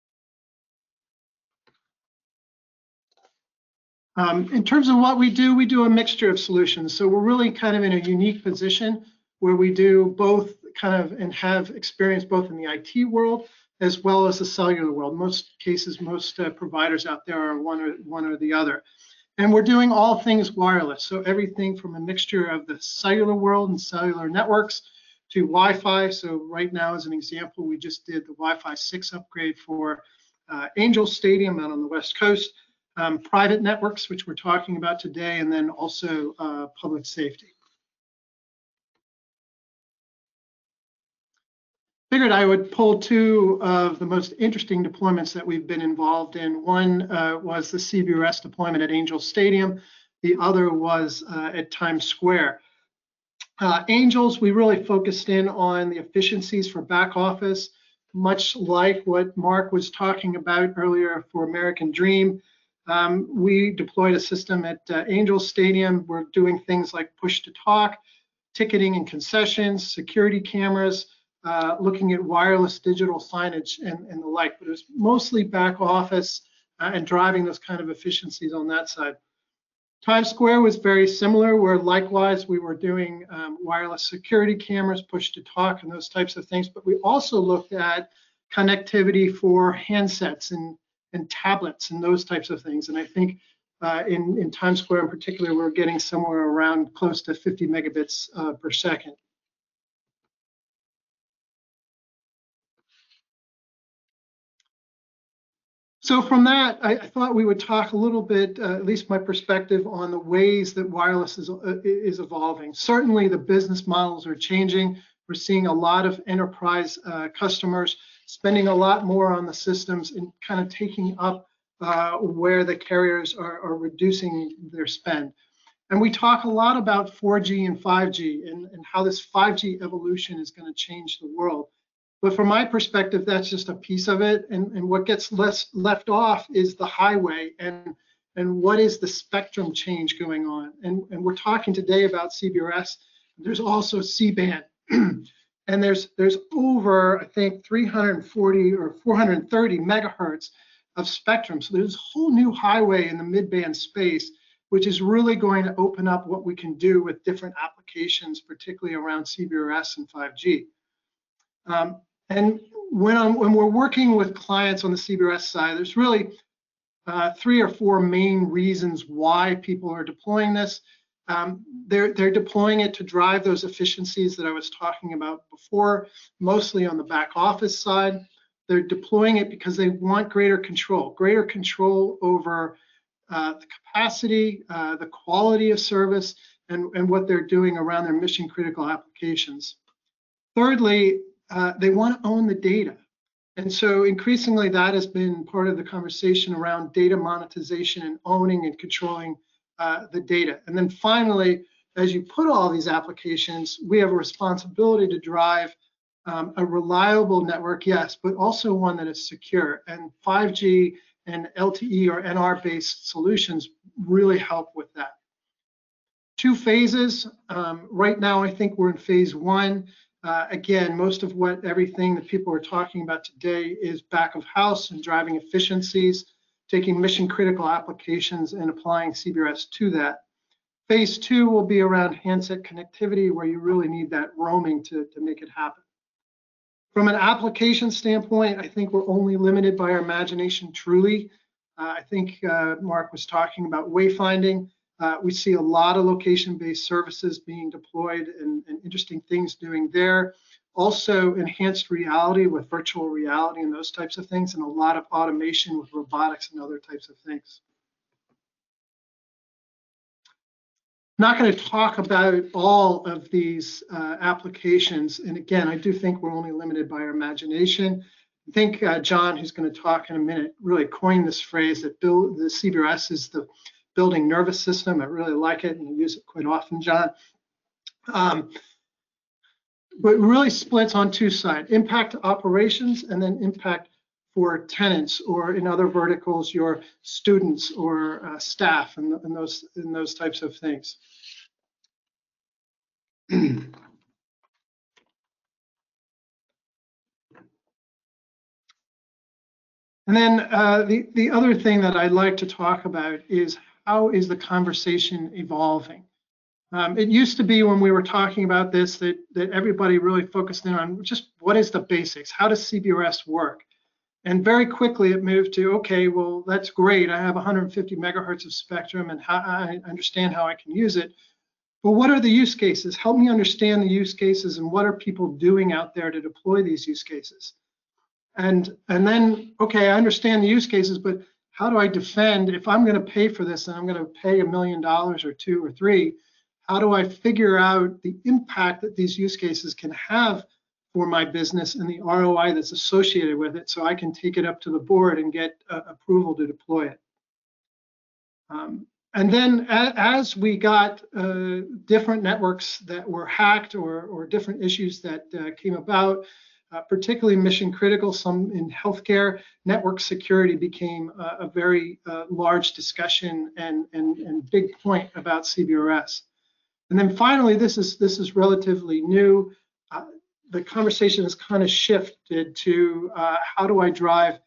Um, in terms of what we do, we do a mixture of solutions. So we're really kind of in a unique position where we do both kind of and have experience both in the I T world as well as the cellular world. Most cases, most uh, providers out there are one or one or the other. And we're doing all things wireless. So everything from a mixture of the cellular world and cellular networks to Wi-Fi. So right now, as an example, we just did the Wi-Fi six upgrade for uh, Angel Stadium out on the West Coast, um, private networks, which we're talking about today, and then also uh, public safety. Figured I would pull two of the most interesting deployments that we've been involved in. One uh, was the C B R S deployment at Angel Stadium. The other was uh, at Times Square. Uh, Angels, we really focused in on the efficiencies for back office, much like what Mark was talking about earlier for American Dream. Um, we deployed a system at uh, Angel Stadium. We're doing things like push to talk, ticketing and concessions, security cameras, Uh, looking at wireless digital signage and, and the like, but it was mostly back office uh, and driving those kind of efficiencies on that side. Times Square was very similar, where likewise we were doing um, wireless security cameras, push to talk, and those types of things. But we also looked at connectivity for handsets and, and tablets and those types of things. And I think uh, in, in Times Square in particular, we're getting somewhere around close to fifty megabits uh, per second. So from that, I, I thought we would talk a little bit, uh, at least my perspective, on the ways that wireless is, uh, is evolving. Certainly the business models are changing. We're seeing a lot of enterprise uh, customers spending a lot more on the systems and kind of taking up uh, where the carriers are, are reducing their spend. And we talk a lot about four G and five G and, and how this five G evolution is going to change the world. But from my perspective, that's just a piece of it. And, and what gets less left off is the highway and, and what is the spectrum change going on. And, and we're talking today about C B R S. There's also C-band. And there's, there's over, I think, three hundred forty or four hundred thirty megahertz of spectrum. So there's a whole new highway in the mid-band space, which is really going to open up what we can do with different applications, particularly around C B R S and five G. Um, and when, I'm, when we're working with clients on the C B R S side, there's really uh, three or four main reasons why people are deploying this. Um, they're, they're deploying it to drive those efficiencies that I was talking about before, mostly on the back office side. They're deploying it because they want greater control, greater control over uh, the capacity, uh, the quality of service, and, and what they're doing around their mission critical applications. Thirdly, uh, they want to own the data. And so increasingly that has been part of the conversation around data monetization and owning and controlling uh, the data. And then finally, as you put all these applications, we have a responsibility to drive um, a reliable network, yes, but also one that is secure. And five G and L T E or N R-based solutions really help with that. Two phases. Um, right now, I think we're in phase one. Uh, again, most of what everything that people are talking about today is back of house and driving efficiencies, taking mission critical applications and applying C B R S to that. Phase two will be around handset connectivity, where you really need that roaming to, to make it happen. From an application standpoint, I think we're only limited by our imagination truly. Uh, I think uh, Mark was talking about wayfinding. Uh, we see a lot of location-based services being deployed and, and interesting things doing there. Also enhanced reality with virtual reality and those types of things, and a lot of automation with robotics and other types of things. Not going to talk about all of these uh, applications. And again, I do think we're only limited by our imagination. I think uh, John, who's going to talk in a minute, really coined this phrase that build, the C B R S is the building nervous system. I really like it and I use it quite often, John. Um, but it really splits on two sides, impact to operations and then impact for tenants, or in other verticals, your students or uh, staff and, and, those, and those types of things. And then uh, the, the other thing that I'd like to talk about is how is the conversation evolving? Um, it used to be when we were talking about this that, that everybody really focused in on just what is the basics? How does C B R S work? And very quickly it moved to, okay, well, that's great. I have one hundred fifty megahertz of spectrum and how, I understand how I can use it. But what are the use cases? Help me understand the use cases and what are people doing out there to deploy these use cases? And, and then, okay, I understand the use cases, but how do I defend if I'm going to pay for this and I'm going to pay a million dollars or two or three? How do I figure out the impact that these use cases can have for my business and the R O I that's associated with it, so I can take it up to the board and get uh, approval to deploy it? Um, and then a, as we got uh, different networks that were hacked or, or different issues that uh, came about, uh, particularly mission critical, some in healthcare, network security became a, a very uh, large discussion and, and, and big point about C B R S. And then finally, this is, this is relatively new. Uh, the conversation has kind of shifted to uh, how do I drive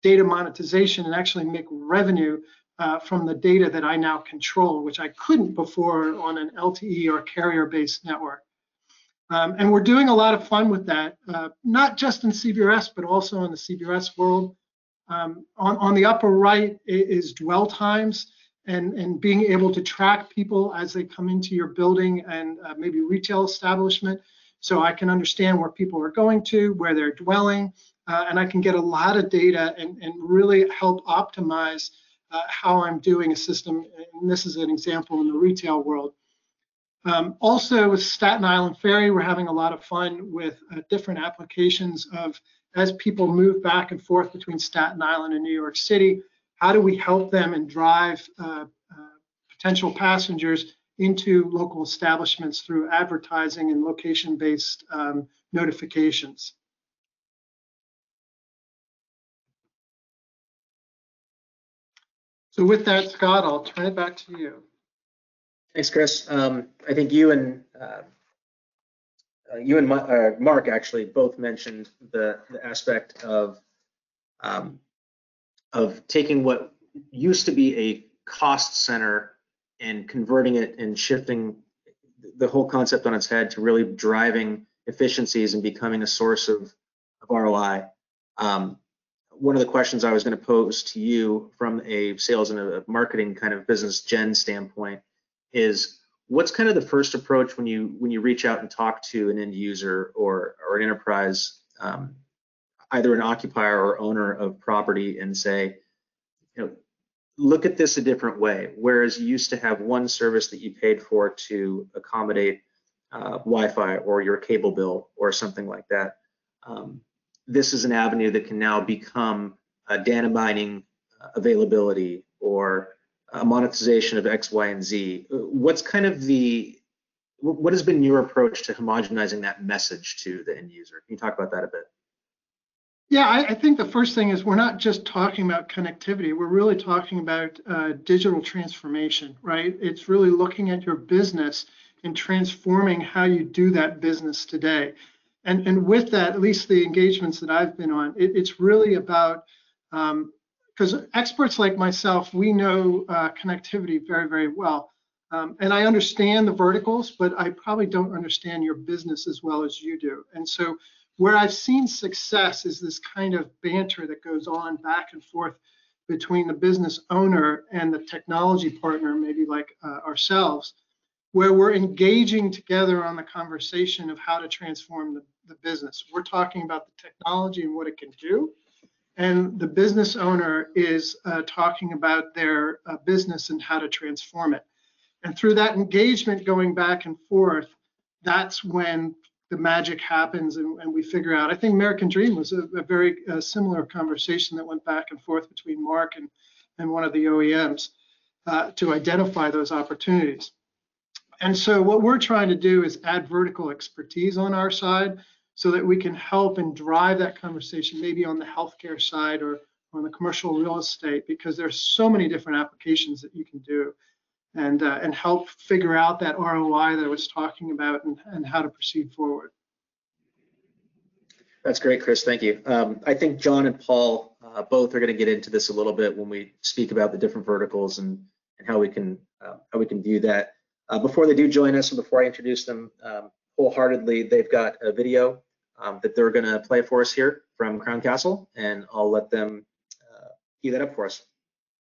data monetization and actually make revenue uh, from the data that I now control, which I couldn't before on an L T E or carrier-based network. Um, and we're doing a lot of fun with that, uh, not just in C B R S, but also in the C B R S world. Um, on, on the upper right is dwell times and, and being able to track people as they come into your building and uh, maybe retail establishment. So I can understand where people are going to, where they're dwelling, uh, and I can get a lot of data and, and really help optimize uh, how I'm doing a system. And this is an example in the retail world. Um, also with Staten Island Ferry, we're having a lot of fun with uh, different applications of, as people move back and forth between Staten Island and New York City, how do we help them and drive uh, uh, potential passengers into local establishments through advertising and location-based um, notifications. So with that, Scott, I'll turn it back to you. Thanks, Chris. Um, I think you and uh, uh, you and Ma uh, Mark actually both mentioned the, the aspect of um, of taking what used to be a cost center and converting it and shifting the whole concept on its head to really driving efficiencies and becoming a source of, of R O I. Um, one of the questions I was going to pose to you from a sales and a marketing kind of business gen standpoint is, what's kind of the first approach when you when you reach out and talk to an end user or or an enterprise, um, either an occupier or owner of property, and say, you know, look at this a different way. Whereas you used to have one service that you paid for to accommodate uh, Wi-Fi or your cable bill or something like that. Um, this is an avenue that can now become a data mining uh, availability or a monetization of X, Y, and Z. What's kind of the, what has been your approach to homogenizing that message to the end user? Can you talk about that a bit? Yeah, I, I think the first thing is we're not just talking about connectivity. We're really talking about uh, digital transformation, right? It's really looking at your business and transforming how you do that business today. And, and with that, at least the engagements that I've been on, it, it's really about, um, because experts like myself, we know uh, connectivity very, very well. Um, and I understand the verticals, but I probably don't understand your business as well as you do. And so where I've seen success is this kind of banter that goes on back and forth between the business owner and the technology partner, maybe like uh, ourselves, where we're engaging together on the conversation of how to transform the, the business. We're talking about the technology and what it can do, and the business owner is uh, talking about their uh, business and how to transform it. And through that engagement going back and forth, that's when the magic happens and, and we figure out. I think American Dream was a, a very uh, similar conversation that went back and forth between Mark and, and one of the O E Ms uh, to identify those opportunities. And so what we're trying to do is add vertical expertise on our side so that we can help and drive that conversation maybe on the healthcare side or on the commercial real estate, because there's so many different applications that you can do. And, uh, and help figure out that R O I that I was talking about and, and how to proceed forward. That's great, Chris. Thank you. Um, I think John and Paul uh, both are going to get into this a little bit when we speak about the different verticals and, and how we can uh, how we can view that. Uh, before they do join us and before I introduce them um, wholeheartedly, they've got a video um, that they're going to play for us here from Crown Castle, and I'll let them uh, cue that up for us.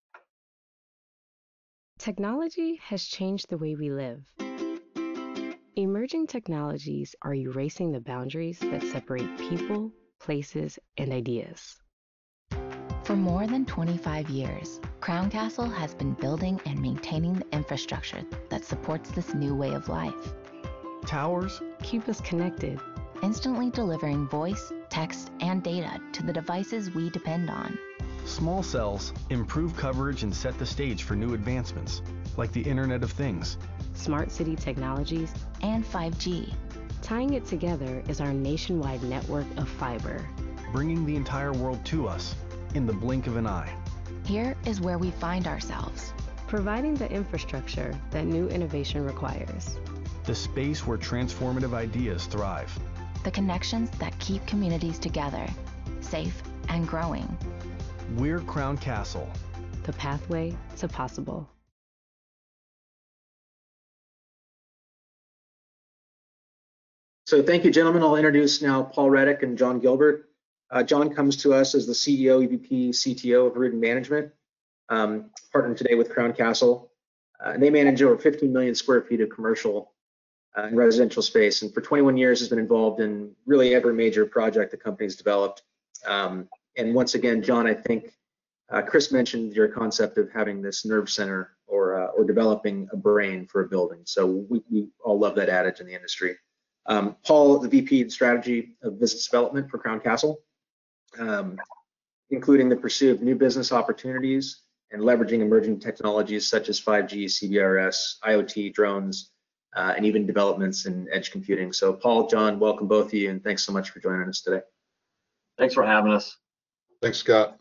Technology has changed the way we live. Emerging technologies are erasing the boundaries that separate people, places, and ideas. For more than twenty-five years, Crown Castle has been building and maintaining the infrastructure that supports this new way of life. Towers keep us connected, instantly delivering voice, text, and data to the devices we depend on. Small cells improve coverage and set the stage for new advancements, like the Internet of Things, smart city technologies, and five G. Tying it together is our nationwide network of fiber, bringing the entire world to us in the blink of an eye. Here is where we find ourselves, providing the infrastructure that new innovation requires. The space where transformative ideas thrive. The connections that keep communities together, safe and growing. We're Crown Castle. The pathway to possible. So thank you, gentlemen. I'll introduce now Paul Reddick and John Gilbert. Uh, John comes to us as the C E O, E V P, C T O of Rudin Management, um, partnered today with Crown Castle. Uh, and they manage over fifteen million square feet of commercial uh, and residential space. And for twenty-one years has been involved in really every major project the company's developed. Um, and once again, John, I think uh, Chris mentioned your concept of having this nerve center or, uh, or developing a brain for a building. So we, we all love that adage in the industry. Um, Paul, the V P of Strategy of Business Development for Crown Castle, um, including the pursuit of new business opportunities and leveraging emerging technologies such as five G, C B R S, I O T, drones, uh, and even developments in edge computing. So Paul, John, welcome both of you, and thanks so much for joining us today. Thanks for having us. Thanks, Scott.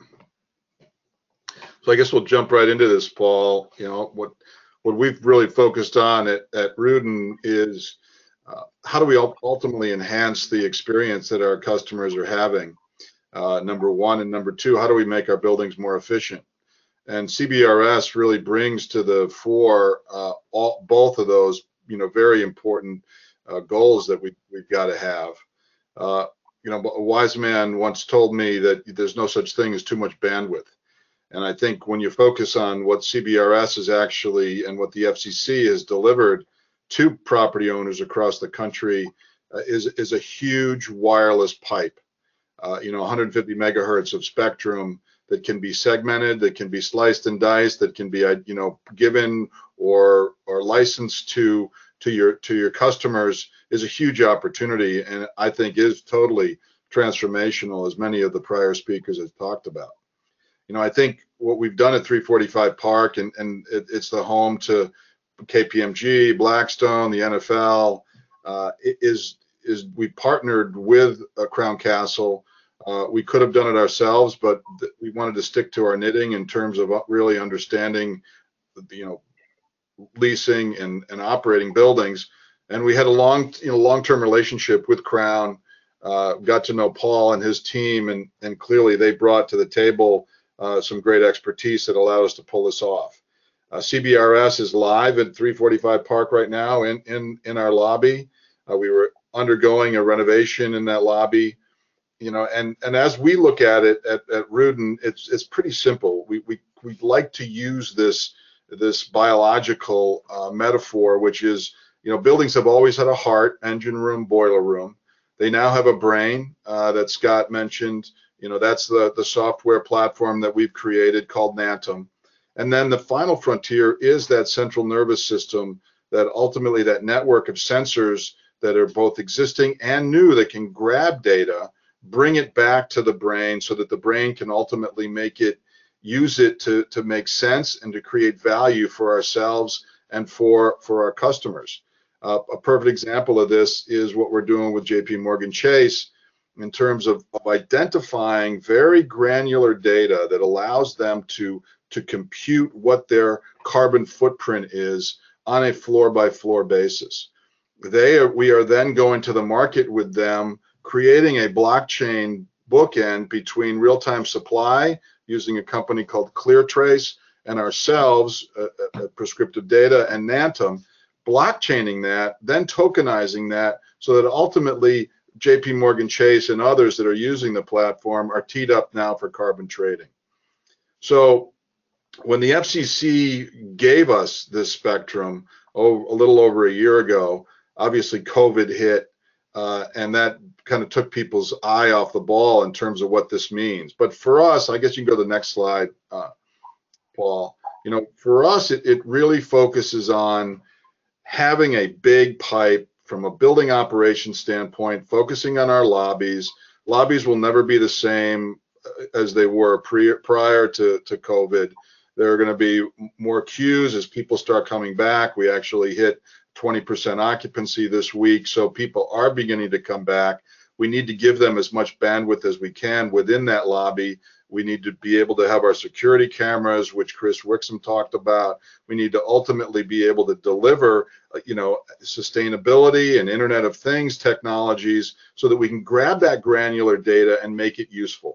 So I guess we'll jump right into this, Paul. You know, what what we've really focused on at, at Rudin is Uh, how do we ultimately enhance the experience that our customers are having? Uh, number one, and number two, how do we make our buildings more efficient? And C B R S really brings to the fore uh, all, both of those, you know, very important uh, goals that we, we've got to have. Uh, you know, a wise man once told me that there's no such thing as too much bandwidth. And I think when you focus on what C B R S is actually and what the F C C has delivered to property owners across the country uh, is is a huge wireless pipe. Uh, you know, one hundred fifty megahertz of spectrum that can be segmented, that can be sliced and diced, that can be you know given or or licensed to to your to your customers is a huge opportunity, and I think is totally transformational, as many of the prior speakers have talked about. You know, I think what we've done at three forty-five Park, and and it, it's the home to K P M G, Blackstone, the N F L, uh, is is we partnered with uh, Crown Castle. Uh, we could have done it ourselves, but th- we wanted to stick to our knitting in terms of really understanding, you know, leasing and, and operating buildings. And we had a long, you know, long-term relationship with Crown. Uh, got to know Paul and his team, and and clearly they brought to the table uh, some great expertise that allowed us to pull this off. Uh, C B R S is live at three forty-five Park right now in in in our lobby. Uh, we were undergoing a renovation in that lobby, you know, and and as we look at it at, at Rudin, it's it's pretty simple. We we we like to use this this biological uh, metaphor, which is, you know, buildings have always had a heart, engine room, boiler room. They now have a brain uh, that Scott mentioned. You know, that's the the software platform that we've created called Nantum. And then the final frontier is that central nervous system, that ultimately that network of sensors that are both existing and new that can grab data, bring it back to the brain so that the brain can ultimately make it, use it to, to make sense and to create value for ourselves and for, for our customers. Uh, a perfect example of this is what we're doing with J P Morgan Chase in terms of, of identifying very granular data that allows them to to compute what their carbon footprint is on a floor by floor basis. They are, we are then going to the market with them, creating a blockchain bookend between real-time supply using a company called ClearTrace and ourselves, uh, uh, Prescriptive Data and Nantum, blockchaining that, then tokenizing that so that ultimately J P Morgan Chase and others that are using the platform are teed up now for carbon trading. So when the F C C gave us this spectrum oh, a little over a year ago, obviously COVID hit, uh, and that kind of took people's eye off the ball in terms of what this means. But for us, I guess you can go to the next slide, uh, Paul. You know, for us, it, it really focuses on having a big pipe from a building operation standpoint, focusing on our lobbies. Lobbies will never be the same as they were pre, prior to, to COVID. There are going to be more queues as people start coming back. We actually hit twenty percent occupancy this week, so people are beginning to come back. We need to give them as much bandwidth as we can within that lobby. We need to be able to have our security cameras, which Chris Wixom talked about. We need to ultimately be able to deliver, you know, sustainability and Internet of Things technologies so that we can grab that granular data and make it useful.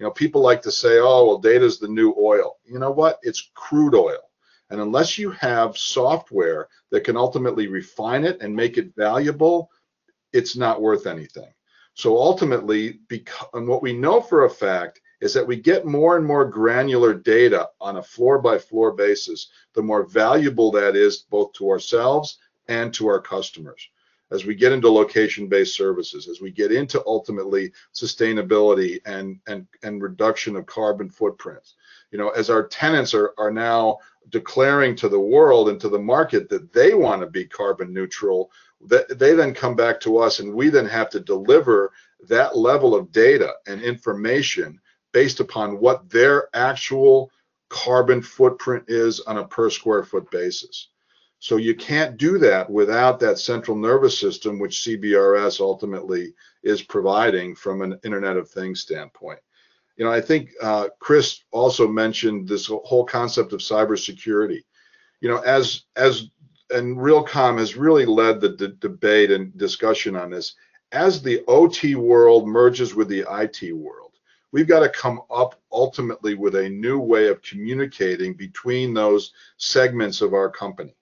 You know, people like to say, oh, well, data is the new oil. You know what? It's crude oil. And unless you have software that can ultimately refine it and make it valuable, it's not worth anything. So ultimately, because, and what we know for a fact is that we get more and more granular data on a floor by floor basis, the more valuable that is both to ourselves and to our customers. As we get into location-based services, as we get into ultimately sustainability and, and, and reduction of carbon footprints, you know, as our tenants are, are now declaring to the world and to the market that they want to be carbon neutral, that they then come back to us and we then have to deliver that level of data and information based upon what their actual carbon footprint is on a per square foot basis. So you can't do that without that central nervous system, which C B R S ultimately is providing from an Internet of Things standpoint. You know, I think uh, Chris also mentioned this whole concept of cybersecurity. You know, as as and Realcomm has really led the d- debate and discussion on this. As the O T world merges with the I T world, we've got to come up ultimately with a new way of communicating between those segments of our company.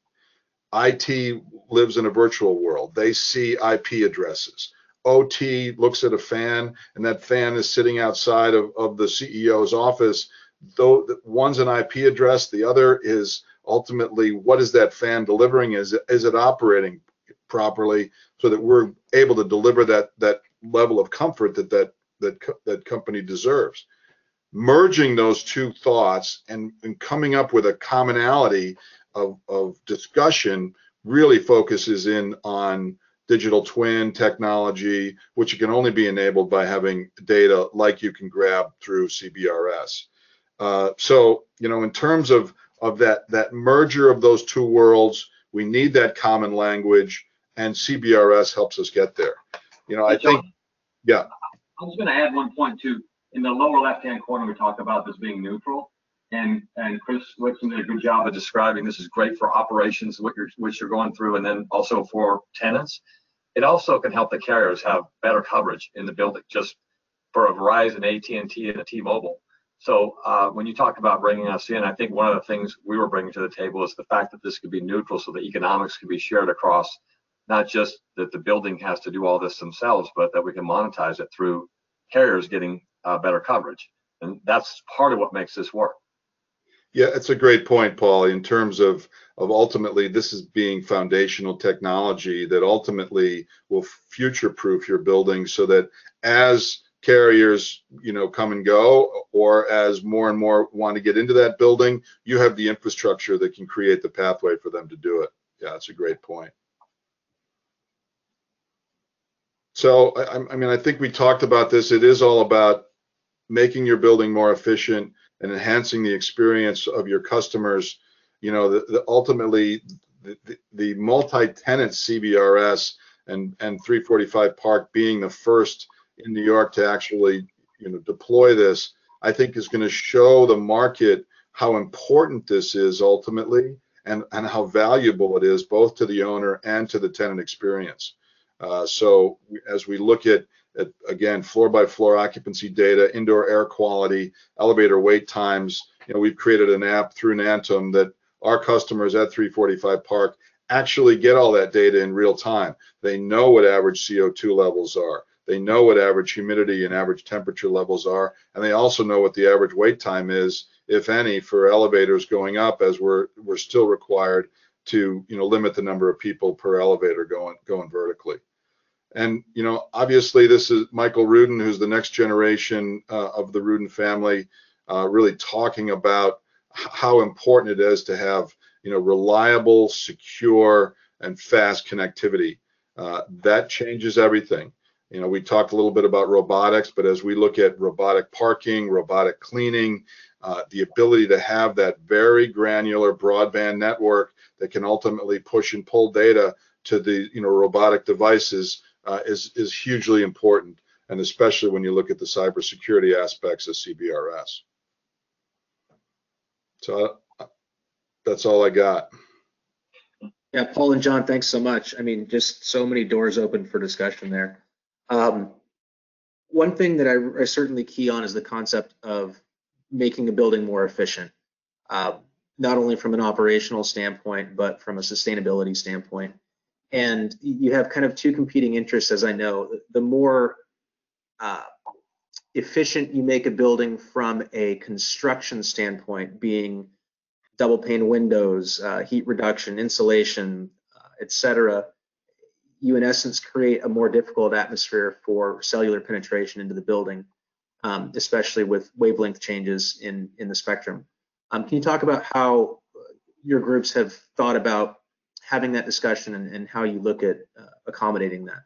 I T lives in a virtual world. They see I P addresses. O T looks at a fan, and that fan is sitting outside of, of the C E O's office. Though one's an I P address, the other is ultimately what is that fan delivering? Is it, is it operating properly so that we're able to deliver that, that level of comfort that that, that, that company deserves? Merging those two thoughts and, and coming up with a commonality of, of discussion really focuses in on digital twin technology, which can only be enabled by having data like you can grab through C B R S. Uh, so, you know, in terms of, of that, that merger of those two worlds, we need that common language, and C B R S helps us get there. You know, I think, yeah. I was going to add one point too. In the lower left-hand corner, we talk about this being neutral. And and Chris Whitson did a good job of describing this is great for operations, what you're which you're going through, and then also for tenants. It also can help the carriers have better coverage in the building, just for a Verizon, A T and T, and a T-Mobile. So uh, when you talk about bringing us in, I think one of the things we were bringing to the table is the fact that this could be neutral, so the economics could be shared across, not just that the building has to do all this themselves, but that we can monetize it through carriers getting uh, better coverage. And that's part of what makes this work. Yeah, it's a great point, Paul, in terms of, of ultimately this is being foundational technology that ultimately will future-proof your building so that as carriers, you know, come and go, or as more and more want to get into that building, you have the infrastructure that can create the pathway for them to do it. Yeah, that's a great point. So, I, I mean, I think we talked about this. It is all about making your building more efficient and enhancing the experience of your customers. You know, the, the ultimately the, the, the multi-tenant C B R S and, and three forty-five Park being the first in New York to actually, you know, deploy this, I think is going to show the market how important this is ultimately, and, and how valuable it is both to the owner and to the tenant experience. Uh, so as we look at At, again, floor by floor occupancy data, indoor air quality, elevator wait times, you know, we've created an app through Nantum that our customers at three forty-five Park actually get all that data in real time. They know what average C O two levels are. They know what average humidity and average temperature levels are. And they also know what the average wait time is, if any, for elevators going up, as we're, we're still required to, you know, limit the number of people per elevator going, going vertically. And, you know, obviously this is Michael Rudin, who's the next generation uh, of the Rudin family, uh, really talking about how important it is to have, you know, reliable, secure, and fast connectivity. Uh, that changes everything. You know, we talked a little bit about robotics, but as we look at robotic parking, robotic cleaning, uh, the ability to have that very granular broadband network that can ultimately push and pull data to the, you know, robotic devices Uh, is is hugely important, and especially when you look at the cybersecurity aspects of C B R S. So uh, that's all I got. Yeah, Paul and John, thanks so much. I mean, just so many doors open for discussion there. Um, one thing that I, I certainly key on is the concept of making a building more efficient, uh, not only from an operational standpoint, but from a sustainability standpoint. And you have kind of two competing interests, as I know. The more uh, efficient you make a building from a construction standpoint, being double pane windows, uh, heat reduction, insulation, uh, et cetera, you in essence create a more difficult atmosphere for cellular penetration into the building, um, especially with wavelength changes in, in the spectrum. Um, can you talk about how your groups have thought about having that discussion and, and how you look at uh, accommodating that?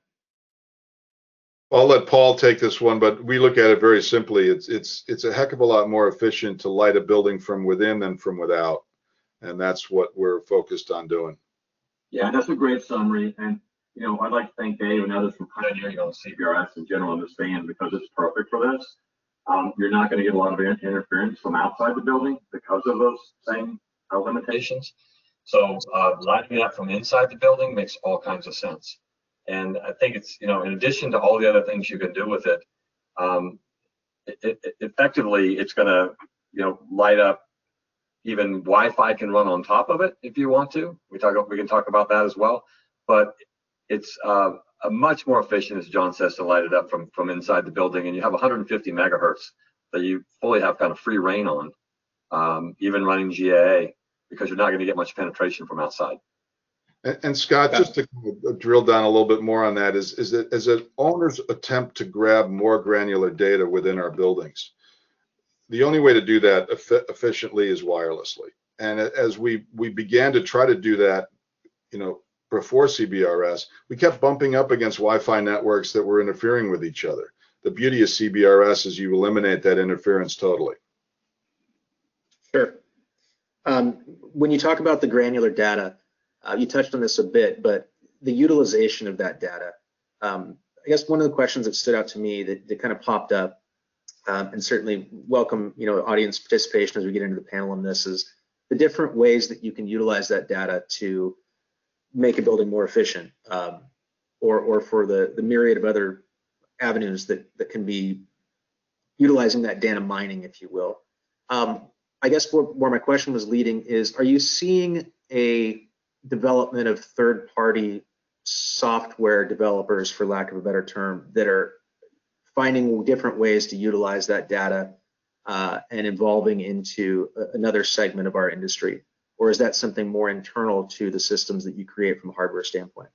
I'll let Paul take this one, but we look at it very simply. It's it's it's a heck of a lot more efficient to light a building from within than from without, and that's what we're focused on doing. Yeah, that's a great summary. And you know, I'd like to thank Dave and others for pioneering on C B R S in general in this band because it's perfect for this. Um, you're not going to get a lot of interference from outside the building because of those same uh, limitations. So uh, lighting it up from inside the building makes all kinds of sense. And I think it's, you know, in addition to all the other things you can do with it, um, it, it effectively it's going to, you know, light up. Even Wi-Fi can run on top of it if you want to. We talk, we can talk about that as well. But it's uh, a much more efficient, as John says, to light it up from from inside the building, and you have one hundred fifty megahertz that you fully have kind of free reign on, um, even running G A A, because you're not going to get much penetration from outside. And, and Scott, yeah. just to drill down a little bit more on that, is is that as an owner's attempt to grab more granular data within our buildings, the only way to do that eff- efficiently is wirelessly. And as we we began to try to do that, you know, before C B R S, we kept bumping up against Wi-Fi networks that were interfering with each other. The beauty of C B R S is you eliminate that interference totally. Sure. Um, when you talk about the granular data, uh, you touched on this a bit, but the utilization of that data, um, I guess one of the questions that stood out to me that, that kind of popped up, um, and certainly welcome, you know, audience participation as we get into the panel on this, is the different ways that you can utilize that data to make a building more efficient, um, or or for the the myriad of other avenues that that can be utilizing that data mining, if you will. Um, I guess where, where my question was leading is, are you seeing a development of third-party software developers, for lack of a better term, that are finding different ways to utilize that data uh, and evolving into a, another segment of our industry? Or is that something more internal to the systems that you create from a hardware standpoint?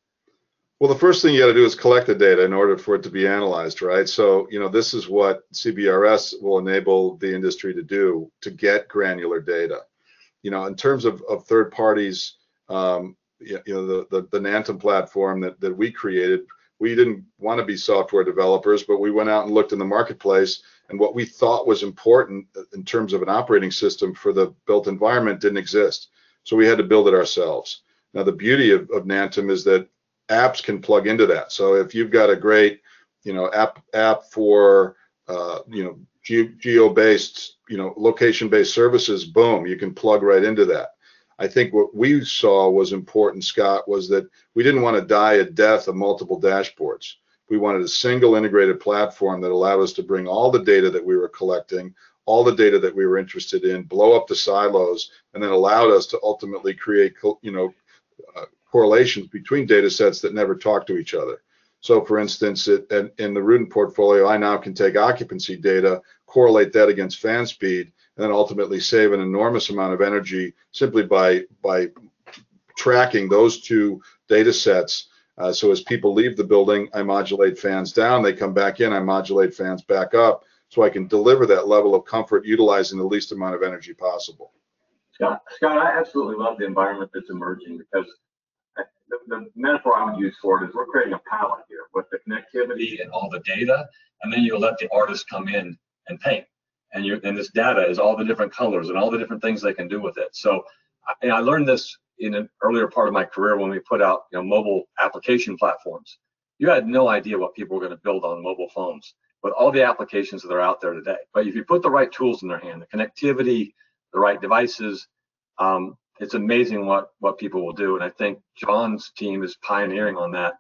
Well, the first thing you got to do is collect the data in order for it to be analyzed, right? So, you know, this is what C B R S will enable the industry to do, to get granular data. You know, in terms of, of third parties, um, you know, the, the, the Nantum platform that, that we created, we didn't want to be software developers, but we went out and looked in the marketplace, and what we thought was important in terms of an operating system for the built environment didn't exist. So we had to build it ourselves. Now, the beauty of, of Nantum is that apps can plug into that. So if you've got a great, you know, app app for, uh, you know, ge- geo-based, you know, location-based services, boom, you can plug right into that. I think what we saw was important, Scott, was that we didn't want to die a death of multiple dashboards. We wanted a single integrated platform that allowed us to bring all the data that we were collecting, all the data that we were interested in, blow up the silos, and then allowed us to ultimately create, you know, uh, correlations between data sets that never talk to each other. So for instance, it, in the Rudin portfolio, I now can take occupancy data, correlate that against fan speed, and then ultimately save an enormous amount of energy simply by, by tracking those two data sets. Uh, so as people leave the building, I modulate fans down, they come back in, I modulate fans back up, so I can deliver that level of comfort utilizing the least amount of energy possible. Scott, Scott, I absolutely love the environment that's emerging, because the, the metaphor I would use for it is we're creating a palette here with the connectivity and all the data, and then you let the artist come in and paint. And, you're, and this data is all the different colors and all the different things they can do with it. So I, I learned this in an earlier part of my career when we put out, you know, mobile application platforms. You had no idea what people were going to build on mobile phones with all the applications that are out there today. But if you put the right tools in their hand, the connectivity, the right devices, um, it's amazing what what people will do. And I think John's team is pioneering on that.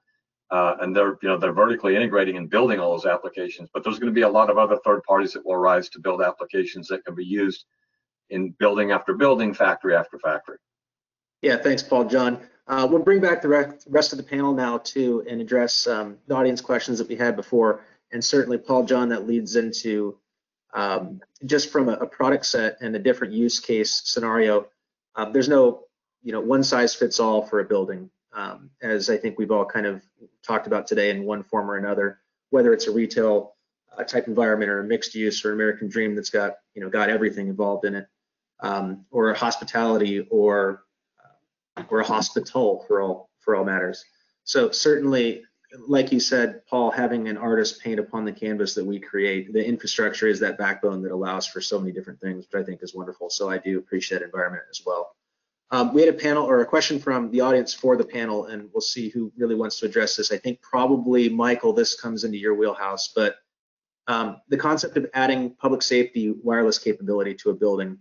uh, and they're you know they're vertically integrating and building all those applications. But there's going to be a lot of other third parties that will arise to build applications that can be used in building after building, factory after factory. Yeah, thanks, Paul. John, uh, we'll bring back the rest of the panel now too and address um, the audience questions that we had before. And certainly, Paul, John, that leads into um, just from a, a product set and a different use case scenario. Uh, there's no, you know, one size fits all for a building, um, as I think we've all kind of talked about today in one form or another. Whether it's a retail uh, type environment or a mixed use or American Dream that's got, you know, got everything involved in it, um, or a hospitality or uh, or a hospital for all for all matters. So certainly, like you said, Paul, having an artist paint upon the canvas that we create, the infrastructure is that backbone that allows for so many different things, which I think is wonderful. So I do appreciate that environment as well. Um, we had a panel or a question from the audience for the panel, and we'll see who really wants to address this. I think probably Michael, this comes into your wheelhouse, but um, the concept of adding public safety wireless capability to a building,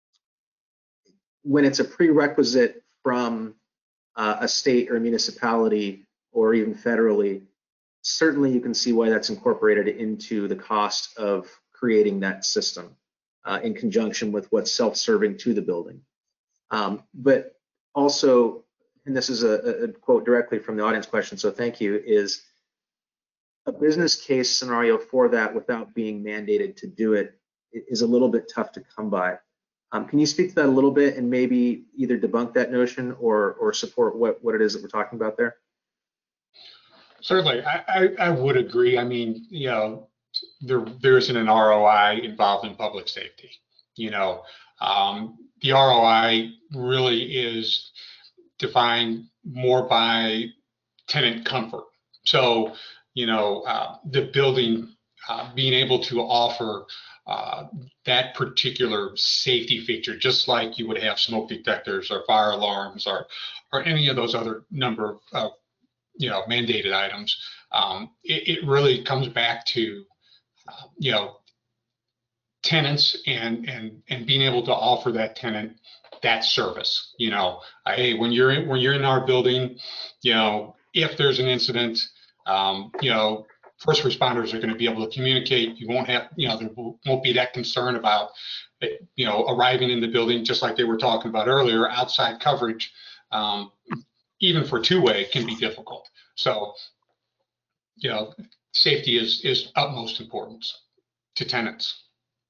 when it's a prerequisite from uh, a state or a municipality or even federally, certainly you can see why that's incorporated into the cost of creating that system uh, in conjunction with what's self-serving to the building. Um, but also, and this is a, a quote directly from the audience question, so thank you, is a business case scenario for that without being mandated to do it is a little bit tough to come by. Um, can you speak to that a little bit and maybe either debunk that notion or, or support what, what it is that we're talking about there? Certainly, I, I, I would agree. I mean, you know, there there isn't an R O I involved in public safety. You know, um, the R O I really is defined more by tenant comfort. So, you know, uh, the building uh, being able to offer uh, that particular safety feature, just like you would have smoke detectors or fire alarms or or any of those other number of uh, you know, mandated items. Um, it, it really comes back to, uh, you know, tenants and and and being able to offer that tenant that service. You know, uh, hey, when you're in, when you're in our building, you know, if there's an incident, um, you know, first responders are going to be able to communicate. You won't have, you know, there won't be that concern about, you know, arriving in the building, just like they were talking about earlier. Outside coverage, um, even for two-way, can be difficult. So, you know, safety is is utmost importance to tenants.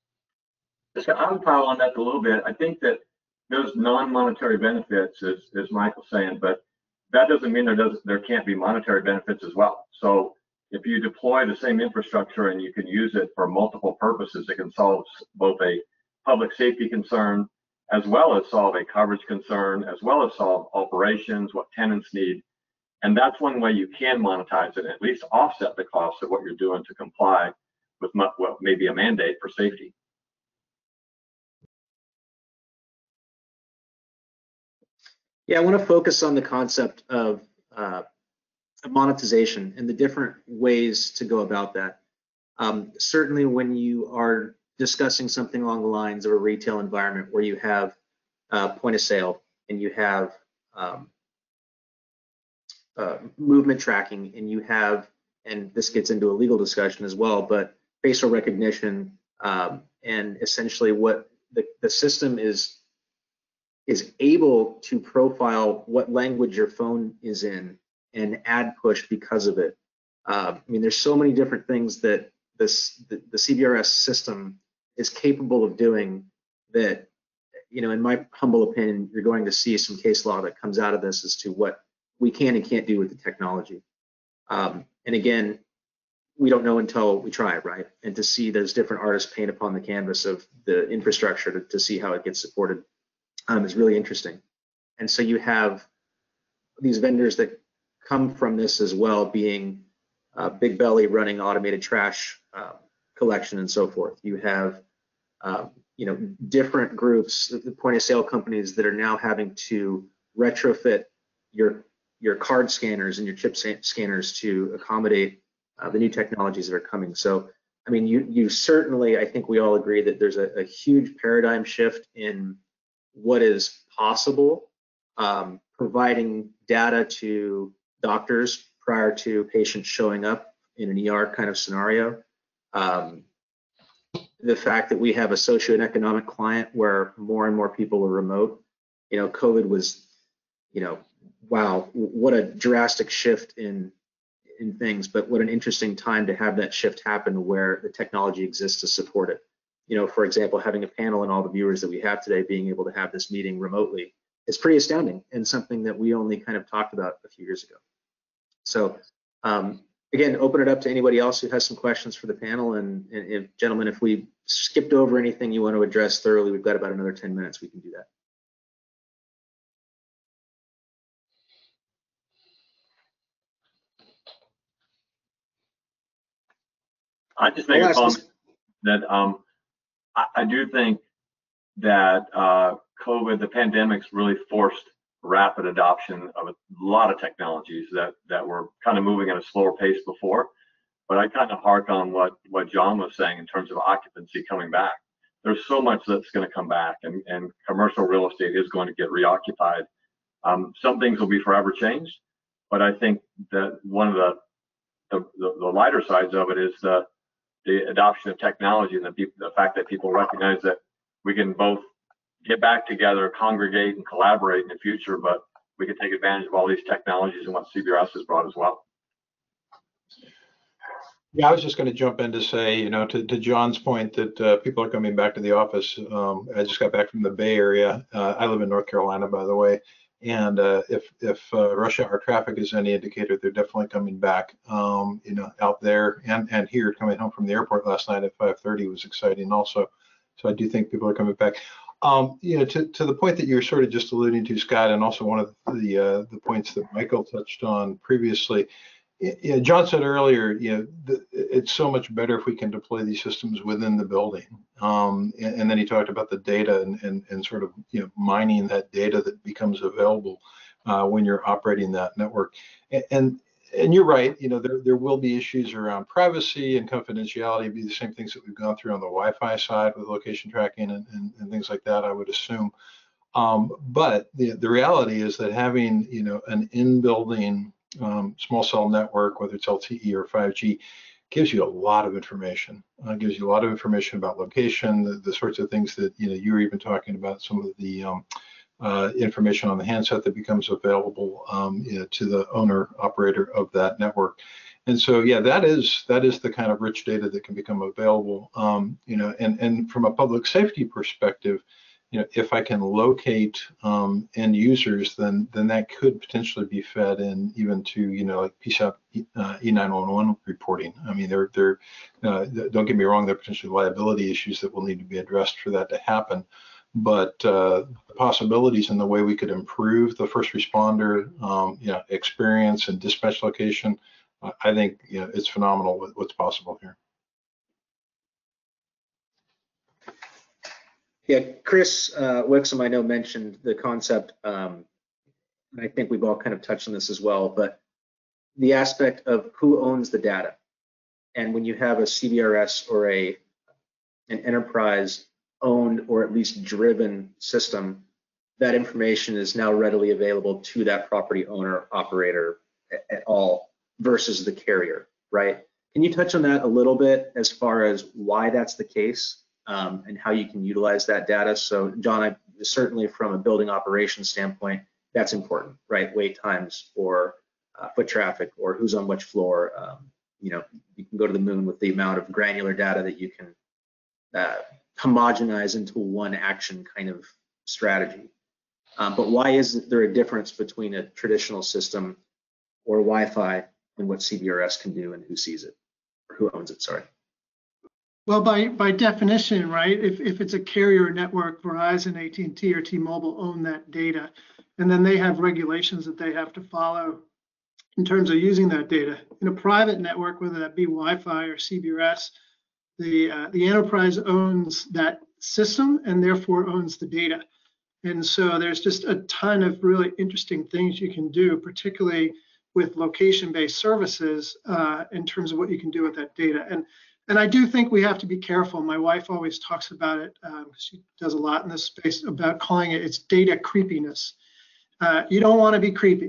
I would pile on that a little bit. I think that there's non-monetary benefits, as, as Michael's saying, but that doesn't mean there doesn't there can't be monetary benefits as well. So if you deploy the same infrastructure and you can use it for multiple purposes, it can solve both a public safety concern as well as solve a coverage concern, as well as solve operations, what tenants need. And that's one way you can monetize it, at least offset the cost of what you're doing to comply with what may be a mandate for safety. Yeah, I want to focus on the concept of uh, monetization and the different ways to go about that. Um, certainly when you are discussing something along the lines of a retail environment where you have uh, point of sale and you have um, uh, movement tracking and you have, and this gets into a legal discussion as well, but facial recognition um, and essentially what the, the system is is able to profile what language your phone is in and ad push because of it. Uh, I mean, there's so many different things that this the, the C B R S system is capable of doing that, you know, in my humble opinion, you're going to see some case law that comes out of this as to what we can and can't do with the technology. Um, and again, we don't know until we try it, right? And to see those different artists paint upon the canvas of the infrastructure to, to see how it gets supported um, is really interesting. And so you have these vendors that come from this as well, being uh, Big Belly running automated trash uh, collection and so forth. You have Um, you know, different groups, the point of sale companies that are now having to retrofit your your card scanners and your chip scanners to accommodate uh, the new technologies that are coming. So, I mean, you you certainly, I think we all agree that there's a, a huge paradigm shift in what is possible, um, providing data to doctors, prior to patients showing up in an E R kind of scenario. Um, the fact that we have a socioeconomic client where more and more people are remote, you know, COVID was, you know, wow, what a drastic shift in in things, but what an interesting time to have that shift happen where the technology exists to support it. You know, for example, having a panel and all the viewers that we have today being able to have this meeting remotely is pretty astounding and something that we only kind of talked about a few years ago. So um, again, open it up to anybody else who has some questions for the panel. And, and if, gentlemen, if we skipped over anything you want to address thoroughly, we've got about another ten minutes, we can do that. I just make a comment that um, I, I do think that uh, COVID, the pandemic's really forced rapid adoption of a lot of technologies that that were kind of moving at a slower pace before. But I kind of hark on what what John was saying in terms of occupancy coming back. There's so much that's going to come back, and, and commercial real estate is going to get reoccupied. Um, some things will be forever changed, but I think that one of the the, the, the lighter sides of it is the the adoption of technology and the, people, the fact that people recognize that we can both get back together, congregate, and collaborate in the future, but we can take advantage of all these technologies and what C B R S has brought as well. Yeah, I was just going to jump in to say, you know, to, to John's point that uh, people are coming back to the office. Um, I just got back from the Bay Area. Uh, I live in North Carolina, by the way. And uh, if if uh, rush hour traffic is any indicator, they're definitely coming back. Um, you know, out there and and here, coming home from the airport last night at five thirty was exciting also. So I do think people are coming back. Um, you know, to to the point that you're sort of just alluding to, Scott, and also one of the uh, the points that Michael touched on previously. You know, John said earlier, you know, the, it's so much better if we can deploy these systems within the building. Um, and, and then he talked about the data and, and, and sort of, you know, mining that data that becomes available uh, when you're operating that network. And, and and you're right, you know, there there will be issues around privacy and confidentiality. It'd be the same things that we've gone through on the Wi-Fi side with location tracking and, and, and things like that, I would assume. Um, but the the reality is that having, you know, an in-building Um, small cell network, whether it's L T E or five G, gives you a lot of information. Uh, gives you a lot of information about location, the, the sorts of things that, you know, you were even talking about, some of the um, uh, information on the handset that becomes available um, you know, to the owner operator of that network. And so, yeah, that is that is the kind of rich data that can become available. Um, you know, and and from a public safety perspective, you know, if I can locate um, end users, then then that could potentially be fed in even to, you know, like P SAP uh, E nine one one reporting. I mean, there there uh, don't get me wrong, there are potentially liability issues that will need to be addressed for that to happen. But uh, the possibilities and the way we could improve the first responder, um, you know, experience and dispatch location, uh, I think, you know, it's phenomenal what, what's possible here. Yeah, Chris uh, Wixom, I know, mentioned the concept, um, and I think we've all kind of touched on this as well, but the aspect of who owns the data. And when you have a C B R S or a an enterprise owned or at least driven system, that information is now readily available to that property owner operator at, at all versus the carrier, right? Can you touch on that a little bit as far as why that's the case? Um, and how you can utilize that data. So, John, I, certainly from a building operations standpoint, that's important, right? Wait times or uh, foot traffic or who's on which floor. Um, you know, you can go to the moon with the amount of granular data that you can uh, homogenize into one action kind of strategy. Um, but why is there a difference between a traditional system or Wi-Fi and what C B R S can do and who sees it or who owns it? Sorry. Well, by by definition, right, if, if it's a carrier network, Verizon, A T and T, or T-Mobile own that data, and then they have regulations that they have to follow in terms of using that data. In a private network, whether that be Wi-Fi or C B R S, the, uh, the enterprise owns that system and therefore owns the data. And so there's just a ton of really interesting things you can do, particularly with location-based services uh, in terms of what you can do with that data. And And I do think we have to be careful. My wife always talks about it. Um, she does a lot in this space about calling it, it's data creepiness. Uh, you don't want to be creepy.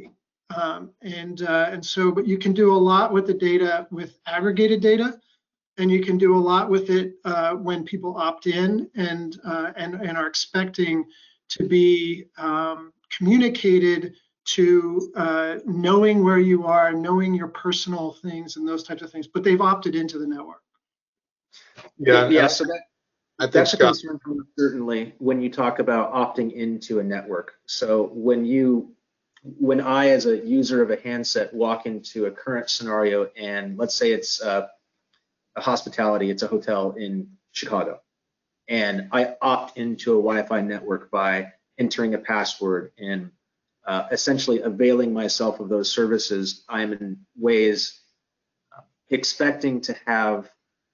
Um, and uh, and so, but you can do a lot with the data, with aggregated data, and you can do a lot with it uh, when people opt in and uh, and and are expecting to be um, communicated to uh, knowing where you are, knowing your personal things and those types of things. But they've opted into the network. Yeah, yeah. So that I think that's a Scott, concern for me, certainly when you talk about opting into a network. So when you when I, as a user of a handset, walk into a current scenario, and let's say it's uh, a hospitality, it's a hotel in Chicago, and I opt into a Wi-Fi network by entering a password and uh, essentially availing myself of those services, I'm in ways uh, expecting to have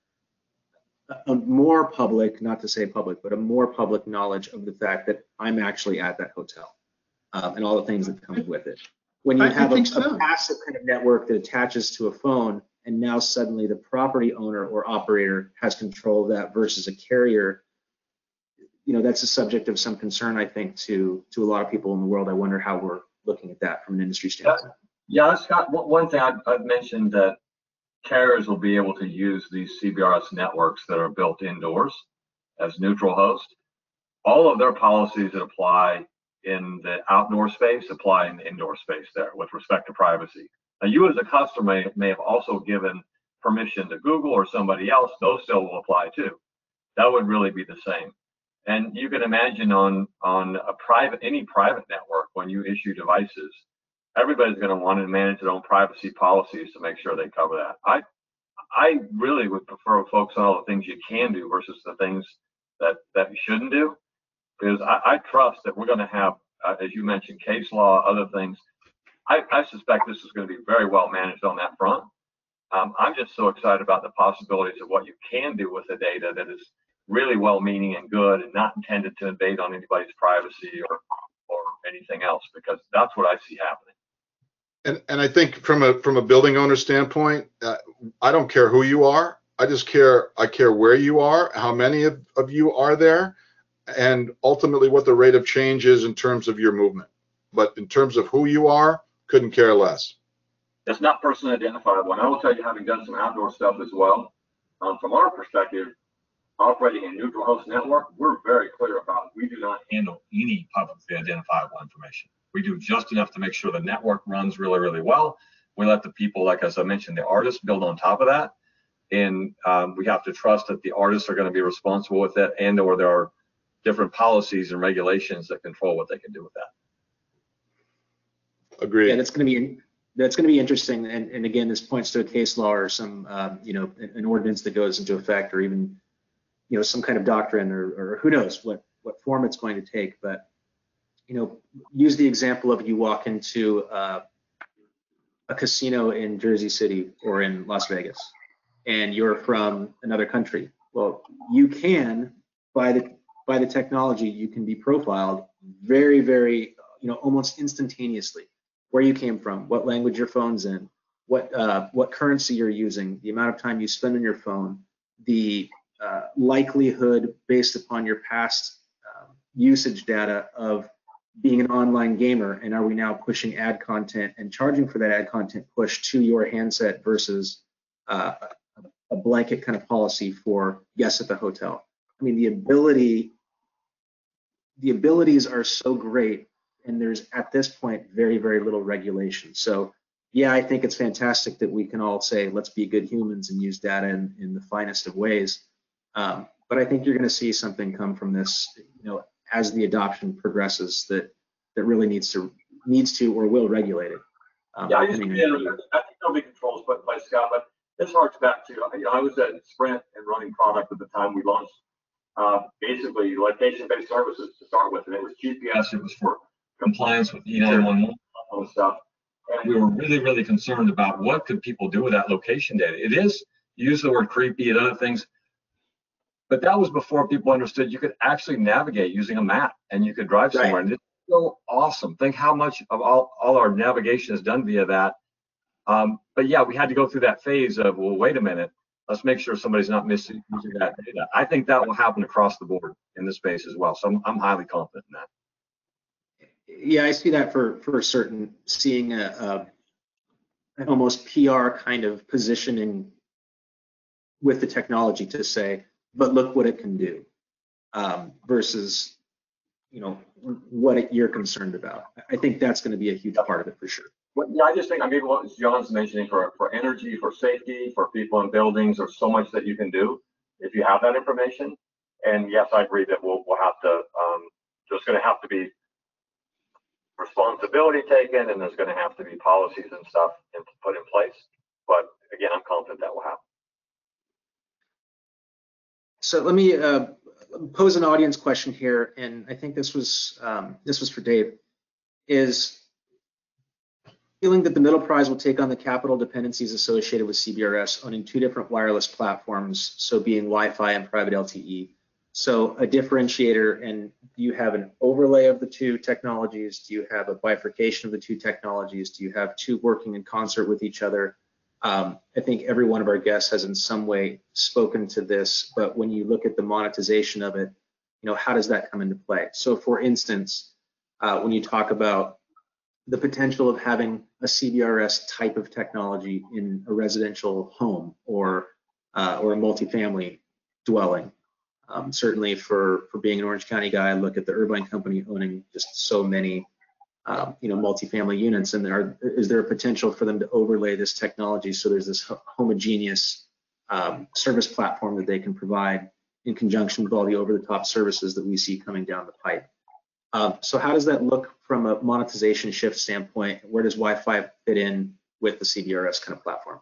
a more public, not to say public, but a more public knowledge of the fact that I'm actually at that hotel. Um, and all the things that come with it. When you I, have I a, so. a passive kind of network that attaches to a phone, and now suddenly the property owner or operator has control of that versus a carrier, you know, that's a subject of some concern, I think, to to a lot of people in the world. I wonder how we're looking at that from an industry standpoint. Yeah, Scott, one thing I've, I've mentioned that carriers will be able to use these C B R S networks that are built indoors as neutral host. All of their policies that apply in the outdoor space apply in the indoor space there with respect to privacy. Now, you as a customer may, may have also given permission to Google or somebody else, those still will apply too. That would really be the same. And you can imagine on, on a private, any private network, when you issue devices, everybody's going to want to manage their own privacy policies to make sure they cover that. I, I really would prefer to focus on all the things you can do versus the things that, that you shouldn't do. Because I, I trust that we're going to have, uh, as you mentioned, case law, other things. I, I suspect this is going to be very well managed on that front. Um, I'm just so excited about the possibilities of what you can do with the data that is really well-meaning and good and not intended to invade on anybody's privacy or or anything else, because that's what I see happening. and and I think from a from a building owner standpoint, uh, I don't care who you are. I just care. I care where you are, how many of, of you are there, and ultimately what the rate of change is in terms of your movement. But in terms of who you are, couldn't care less. It's not personally identifiable. And I will tell you, having done some outdoor stuff as well, um, from our perspective, operating a neutral host network, we're very clear about we do not handle any publicly identifiable information. We do just enough to make sure the network runs really, really well. We let the people, like as I mentioned, the artists build on top of that. And um, we have to trust that the artists are going to be responsible with it, and or there are different policies and regulations that control what they can do with that. Agreed. Yeah, that's going to be that's going to be interesting. And, and again, this points to a case law or some um, you know an, an ordinance that goes into effect, or even you know some kind of doctrine, or, or who knows what what form it's going to take. But you know, use the example of you walk into uh, a casino in Jersey City or in Las Vegas, and you're from another country. Well, you can by the by the technology, you can be profiled very, very, you know, almost instantaneously. Where you came from, what language your phone's in, what uh, what currency you're using, the amount of time you spend on your phone, the uh, likelihood based upon your past uh, usage data of being an online gamer, and are we now pushing ad content and charging for that ad content push to your handset versus uh, a blanket kind of policy for guests at the hotel. I mean, the ability, the abilities are so great, and there's at this point very, very little regulation. So yeah, I think it's fantastic that we can all say, let's be good humans and use data in, in the finest of ways. Um, but I think you're going to see something come from this, you know, as the adoption progresses, that that really needs to needs to or will regulate it. Um, yeah, I just I think there'll be controls put in place, Scott. But this harks back to, you know, I was at Sprint and running product at the time we launched uh, basically location-based services to start with, and it was G P S. It was for compliance with E nine one one, all the stuff. And we were really, really concerned about what could people do with that location data. It is, you use the word creepy and other things, but that was before people understood you could actually navigate using a map, and you could drive somewhere. Right. And it's so awesome. Think how much of all, all our navigation is done via that. Um, but yeah, we had to go through that phase of, well, wait a minute, let's make sure somebody's not missing using that data. I think that will happen across the board in this space as well. So I'm, I'm highly confident in that. Yeah, I see that for for certain. Seeing a, a an almost P R kind of positioning with the technology to say, but look what it can do, um, versus, you know, what it, you're concerned about. I think that's going to be a huge part of it for sure. Well, yeah, I just think, I mean, what John's mentioning for, for energy, for safety, for people in buildings, there's so much that you can do if you have that information. And yes, I agree that we'll, we'll have to, um, there's going to have to be responsibility taken, and there's going to have to be policies and stuff in, put in place. But again, I'm confident that will happen. So let me uh, pose an audience question here, and I think this was um, this was for Dave. Is feeling that the middle prize will take on the capital dependencies associated with C B R S, owning two different wireless platforms, so being Wi-Fi and private L T E. So a differentiator, and do you have an overlay of the two technologies? Do you have a bifurcation of the two technologies? Do you have two working in concert with each other? Um, I think every one of our guests has in some way spoken to this, but when you look at the monetization of it, you know, how does that come into play? So for instance, uh, when you talk about the potential of having a C B R S type of technology in a residential home or uh, or a multifamily dwelling. Um, certainly for, for being an Orange County guy, I look at the Irvine Company owning just so many um, you know, multifamily units, and there are, is there a potential for them to overlay this technology so there's this homogeneous um, service platform that they can provide in conjunction with all the over-the-top services that we see coming down the pipe? Um, so how does that look from a monetization shift standpoint? Where does Wi-Fi fit in with the C B R S kind of platform?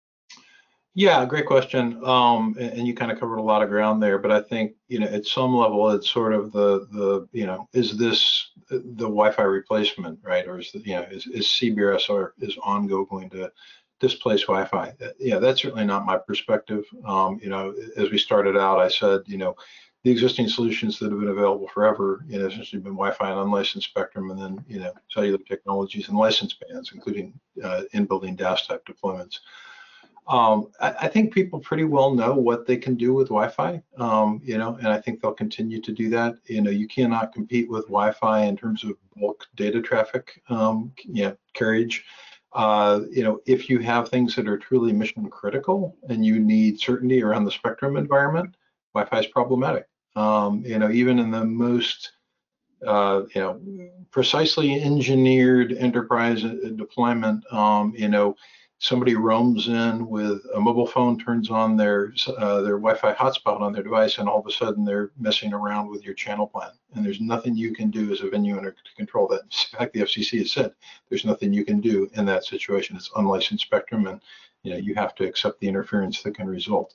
Yeah, great question. Um, and, and you kind of covered a lot of ground there, but I think, you know, at some level, it's sort of the, the, you know, is this the Wi-Fi replacement, right? Or is the, you know, is, is C B R S or is OnGo going to displace Wi-Fi? Yeah, that's certainly not my perspective. Um, you know, as we started out, I said, you know, the existing solutions that have been available forever, you know, essentially been Wi-Fi and unlicensed spectrum, and then, you know, cellular technologies and license bands, including uh, in-building D A S type deployments. Um, I, I think people pretty well know what they can do with Wi-Fi, um, you know, and I think they'll continue to do that. You know, you cannot compete with Wi-Fi in terms of bulk data traffic, um, you know, carriage. Uh, you know, if you have things that are truly mission critical and you need certainty around the spectrum environment, Wi-Fi is problematic. Um, you know, even in the most uh, you know, precisely engineered enterprise deployment, um, you know, somebody roams in with a mobile phone, turns on their uh, their Wi-Fi hotspot on their device, and all of a sudden they're messing around with your channel plan. And there's nothing you can do as a venue owner to control that. In fact, the F C C has said there's nothing you can do in that situation. It's unlicensed spectrum, and you know you have to accept the interference that can result.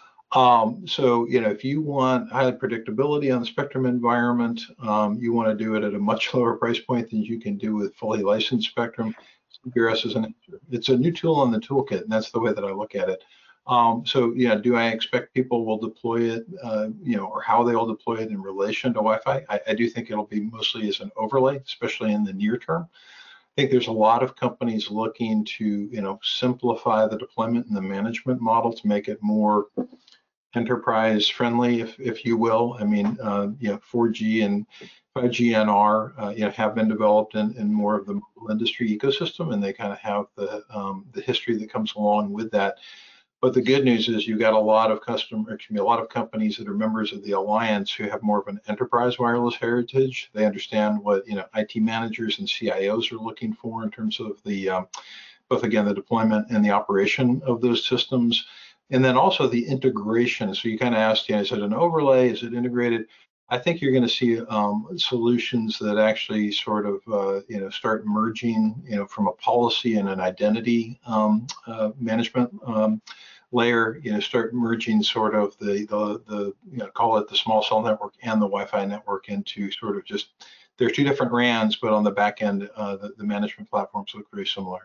Um, so, you know, if you want high predictability on the spectrum environment, um, you want to do it at a much lower price point than you can do with fully licensed spectrum. C B R S is an answer. It's a new tool on the toolkit, and that's the way that I look at it. Um, so, yeah, do I expect people will deploy it, uh, you know, or how they will deploy it in relation to Wi-Fi? I, I do think it'll be mostly as an overlay, especially in the near term. I think there's a lot of companies looking to, you know, simplify the deployment and the management model to make it more enterprise friendly, if if you will. I mean, uh, you know, four G and five G N R, uh, you know, have been developed in, in more of the mobile industry ecosystem, and they kind of have the um, the history that comes along with that. But the good news is you've got a lot of customer, excuse me, a lot of companies that are members of the alliance who have more of an enterprise wireless heritage. They understand what, you know, I T managers and C I Os are looking for in terms of the um, both again the deployment and the operation of those systems. And then also the integration. So you kind of asked, you know, is it an overlay? Is it integrated? I think you're going to see um, solutions that actually sort of, uh, you know, start merging, you know, from a policy and an identity um, uh, management um, layer, you know, start merging sort of the, the, the, you know, call it the small cell network and the Wi-Fi network into sort of just, there's two different R A Ns, but on the back end, uh, the, the management platforms look very similar.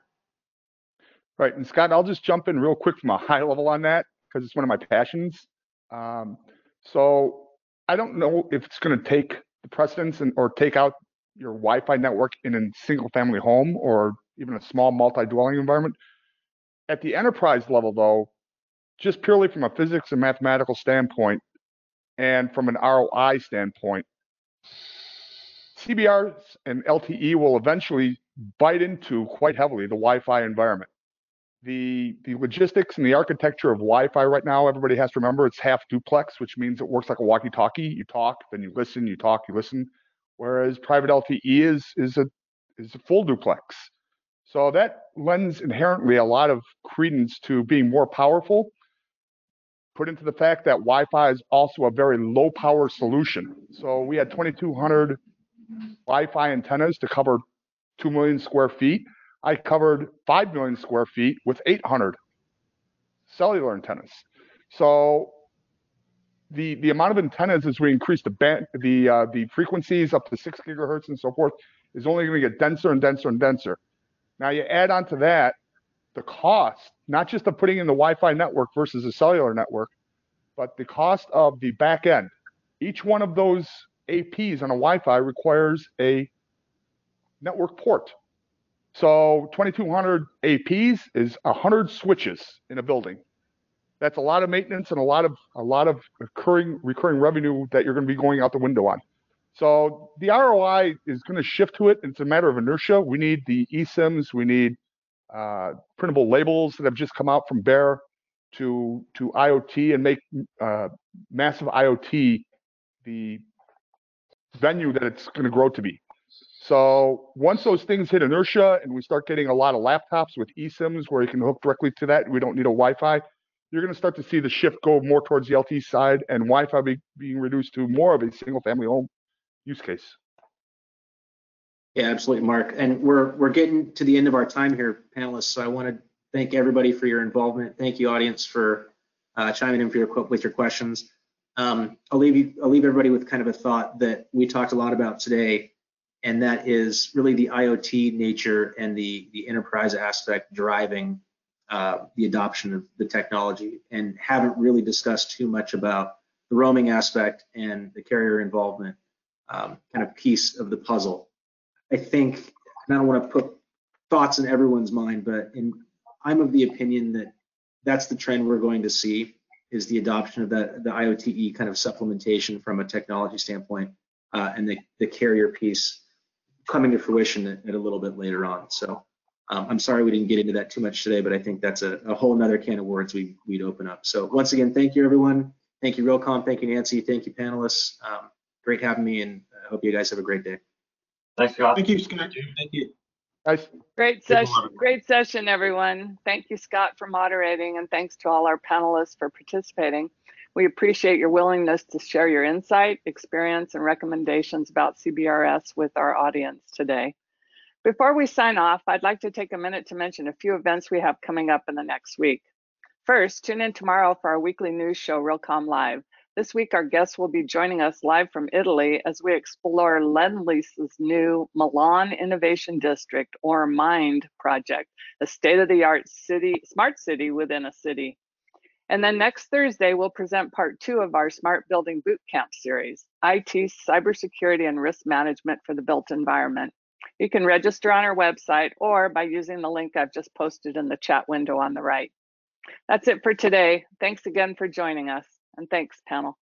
Right, and Scott, I'll just jump in real quick from a high level on that because it's one of my passions. Um, so I don't know if it's going to take the precedence and or take out your Wi-Fi network in a single-family home or even a small multi-dwelling environment. At the enterprise level, though, just purely from a physics and mathematical standpoint, and from an R O I standpoint, C B R S and L T E will eventually bite into quite heavily the Wi-Fi environment. The, the logistics and the architecture of Wi-Fi right now, everybody has to remember it's half duplex, which means it works like a walkie-talkie. You talk, then you listen, you talk, you listen. Whereas private L T E is, is, a, is a full duplex. So that lends inherently a lot of credence to being more powerful, put into the fact that Wi-Fi is also a very low power solution. So we had twenty-two hundred Wi-Fi antennas to cover two million square feet. I covered five million square feet with eight hundred cellular antennas. So the, the amount of antennas as we increase the band, the, uh, the frequencies up to six gigahertz and so forth is only going to get denser and denser and denser. Now you add on to that the cost, not just of putting in the Wi-Fi network versus a cellular network, but the cost of the back end. Each one of those A Ps on a Wi-Fi requires a network port. So twenty-two hundred A Ps is one hundred switches in a building. That's a lot of maintenance and a lot of a lot of recurring recurring revenue that you're going to be going out the window on. So the R O I is going to shift to it. It's a matter of inertia. We need the eSIMs. We need uh, printable labels that have just come out from Bear to to IoT and make uh, massive IoT the venue that it's going to grow to be. So once those things hit inertia and we start getting a lot of laptops with eSIMs where you can hook directly to that, we don't need a Wi-Fi, you're going to start to see the shift go more towards the L T E side and Wi-Fi be, being reduced to more of a single family home use case. Yeah, absolutely, Mark. And we're we're getting to the end of our time here, panelists. So I want to thank everybody for your involvement. Thank you, audience, for uh, chiming in for your with your questions. Um, I'll leave you. I'll leave everybody with kind of a thought that we talked a lot about today, and that is really the IoT nature and the the enterprise aspect driving uh, the adoption of the technology, and haven't really discussed too much about the roaming aspect and the carrier involvement um, kind of piece of the puzzle. I think, and I don't want to put thoughts in everyone's mind, but in, I'm of the opinion that that's the trend we're going to see, is the adoption of the, the IoT kind of supplementation from a technology standpoint, uh, and the, the carrier piece coming to fruition at, at a little bit later on. So um, I'm sorry we didn't get into that too much today, but I think that's a, a whole nother can of words we, we'd open up. So once again, thank you, everyone. Thank you, Realcomm. Thank you, Nancy. Thank you, panelists. Um, great having me, and I hope you guys have a great day. Thanks, Scott. Thank you, Scott. Thank you. Nice. Great session, great session, everyone. Thank you, Scott, for moderating, and thanks to all our panelists for participating. We appreciate your willingness to share your insight, experience, and recommendations about C B R S with our audience today. Before we sign off, I'd like to take a minute to mention a few events we have coming up in the next week. First, tune in tomorrow for our weekly news show, Realcomm Live. This week, our guests will be joining us live from Italy as we explore Lendlease's new Milan Innovation District, or MIND project, a state-of-the-art city, smart city within a city. And then next Thursday, we'll present part two of our Smart Building Bootcamp series, I T, Cybersecurity, and Risk Management for the Built Environment. You can register on our website or by using the link I've just posted in the chat window on the right. That's it for today. Thanks again for joining us. And thanks, panel.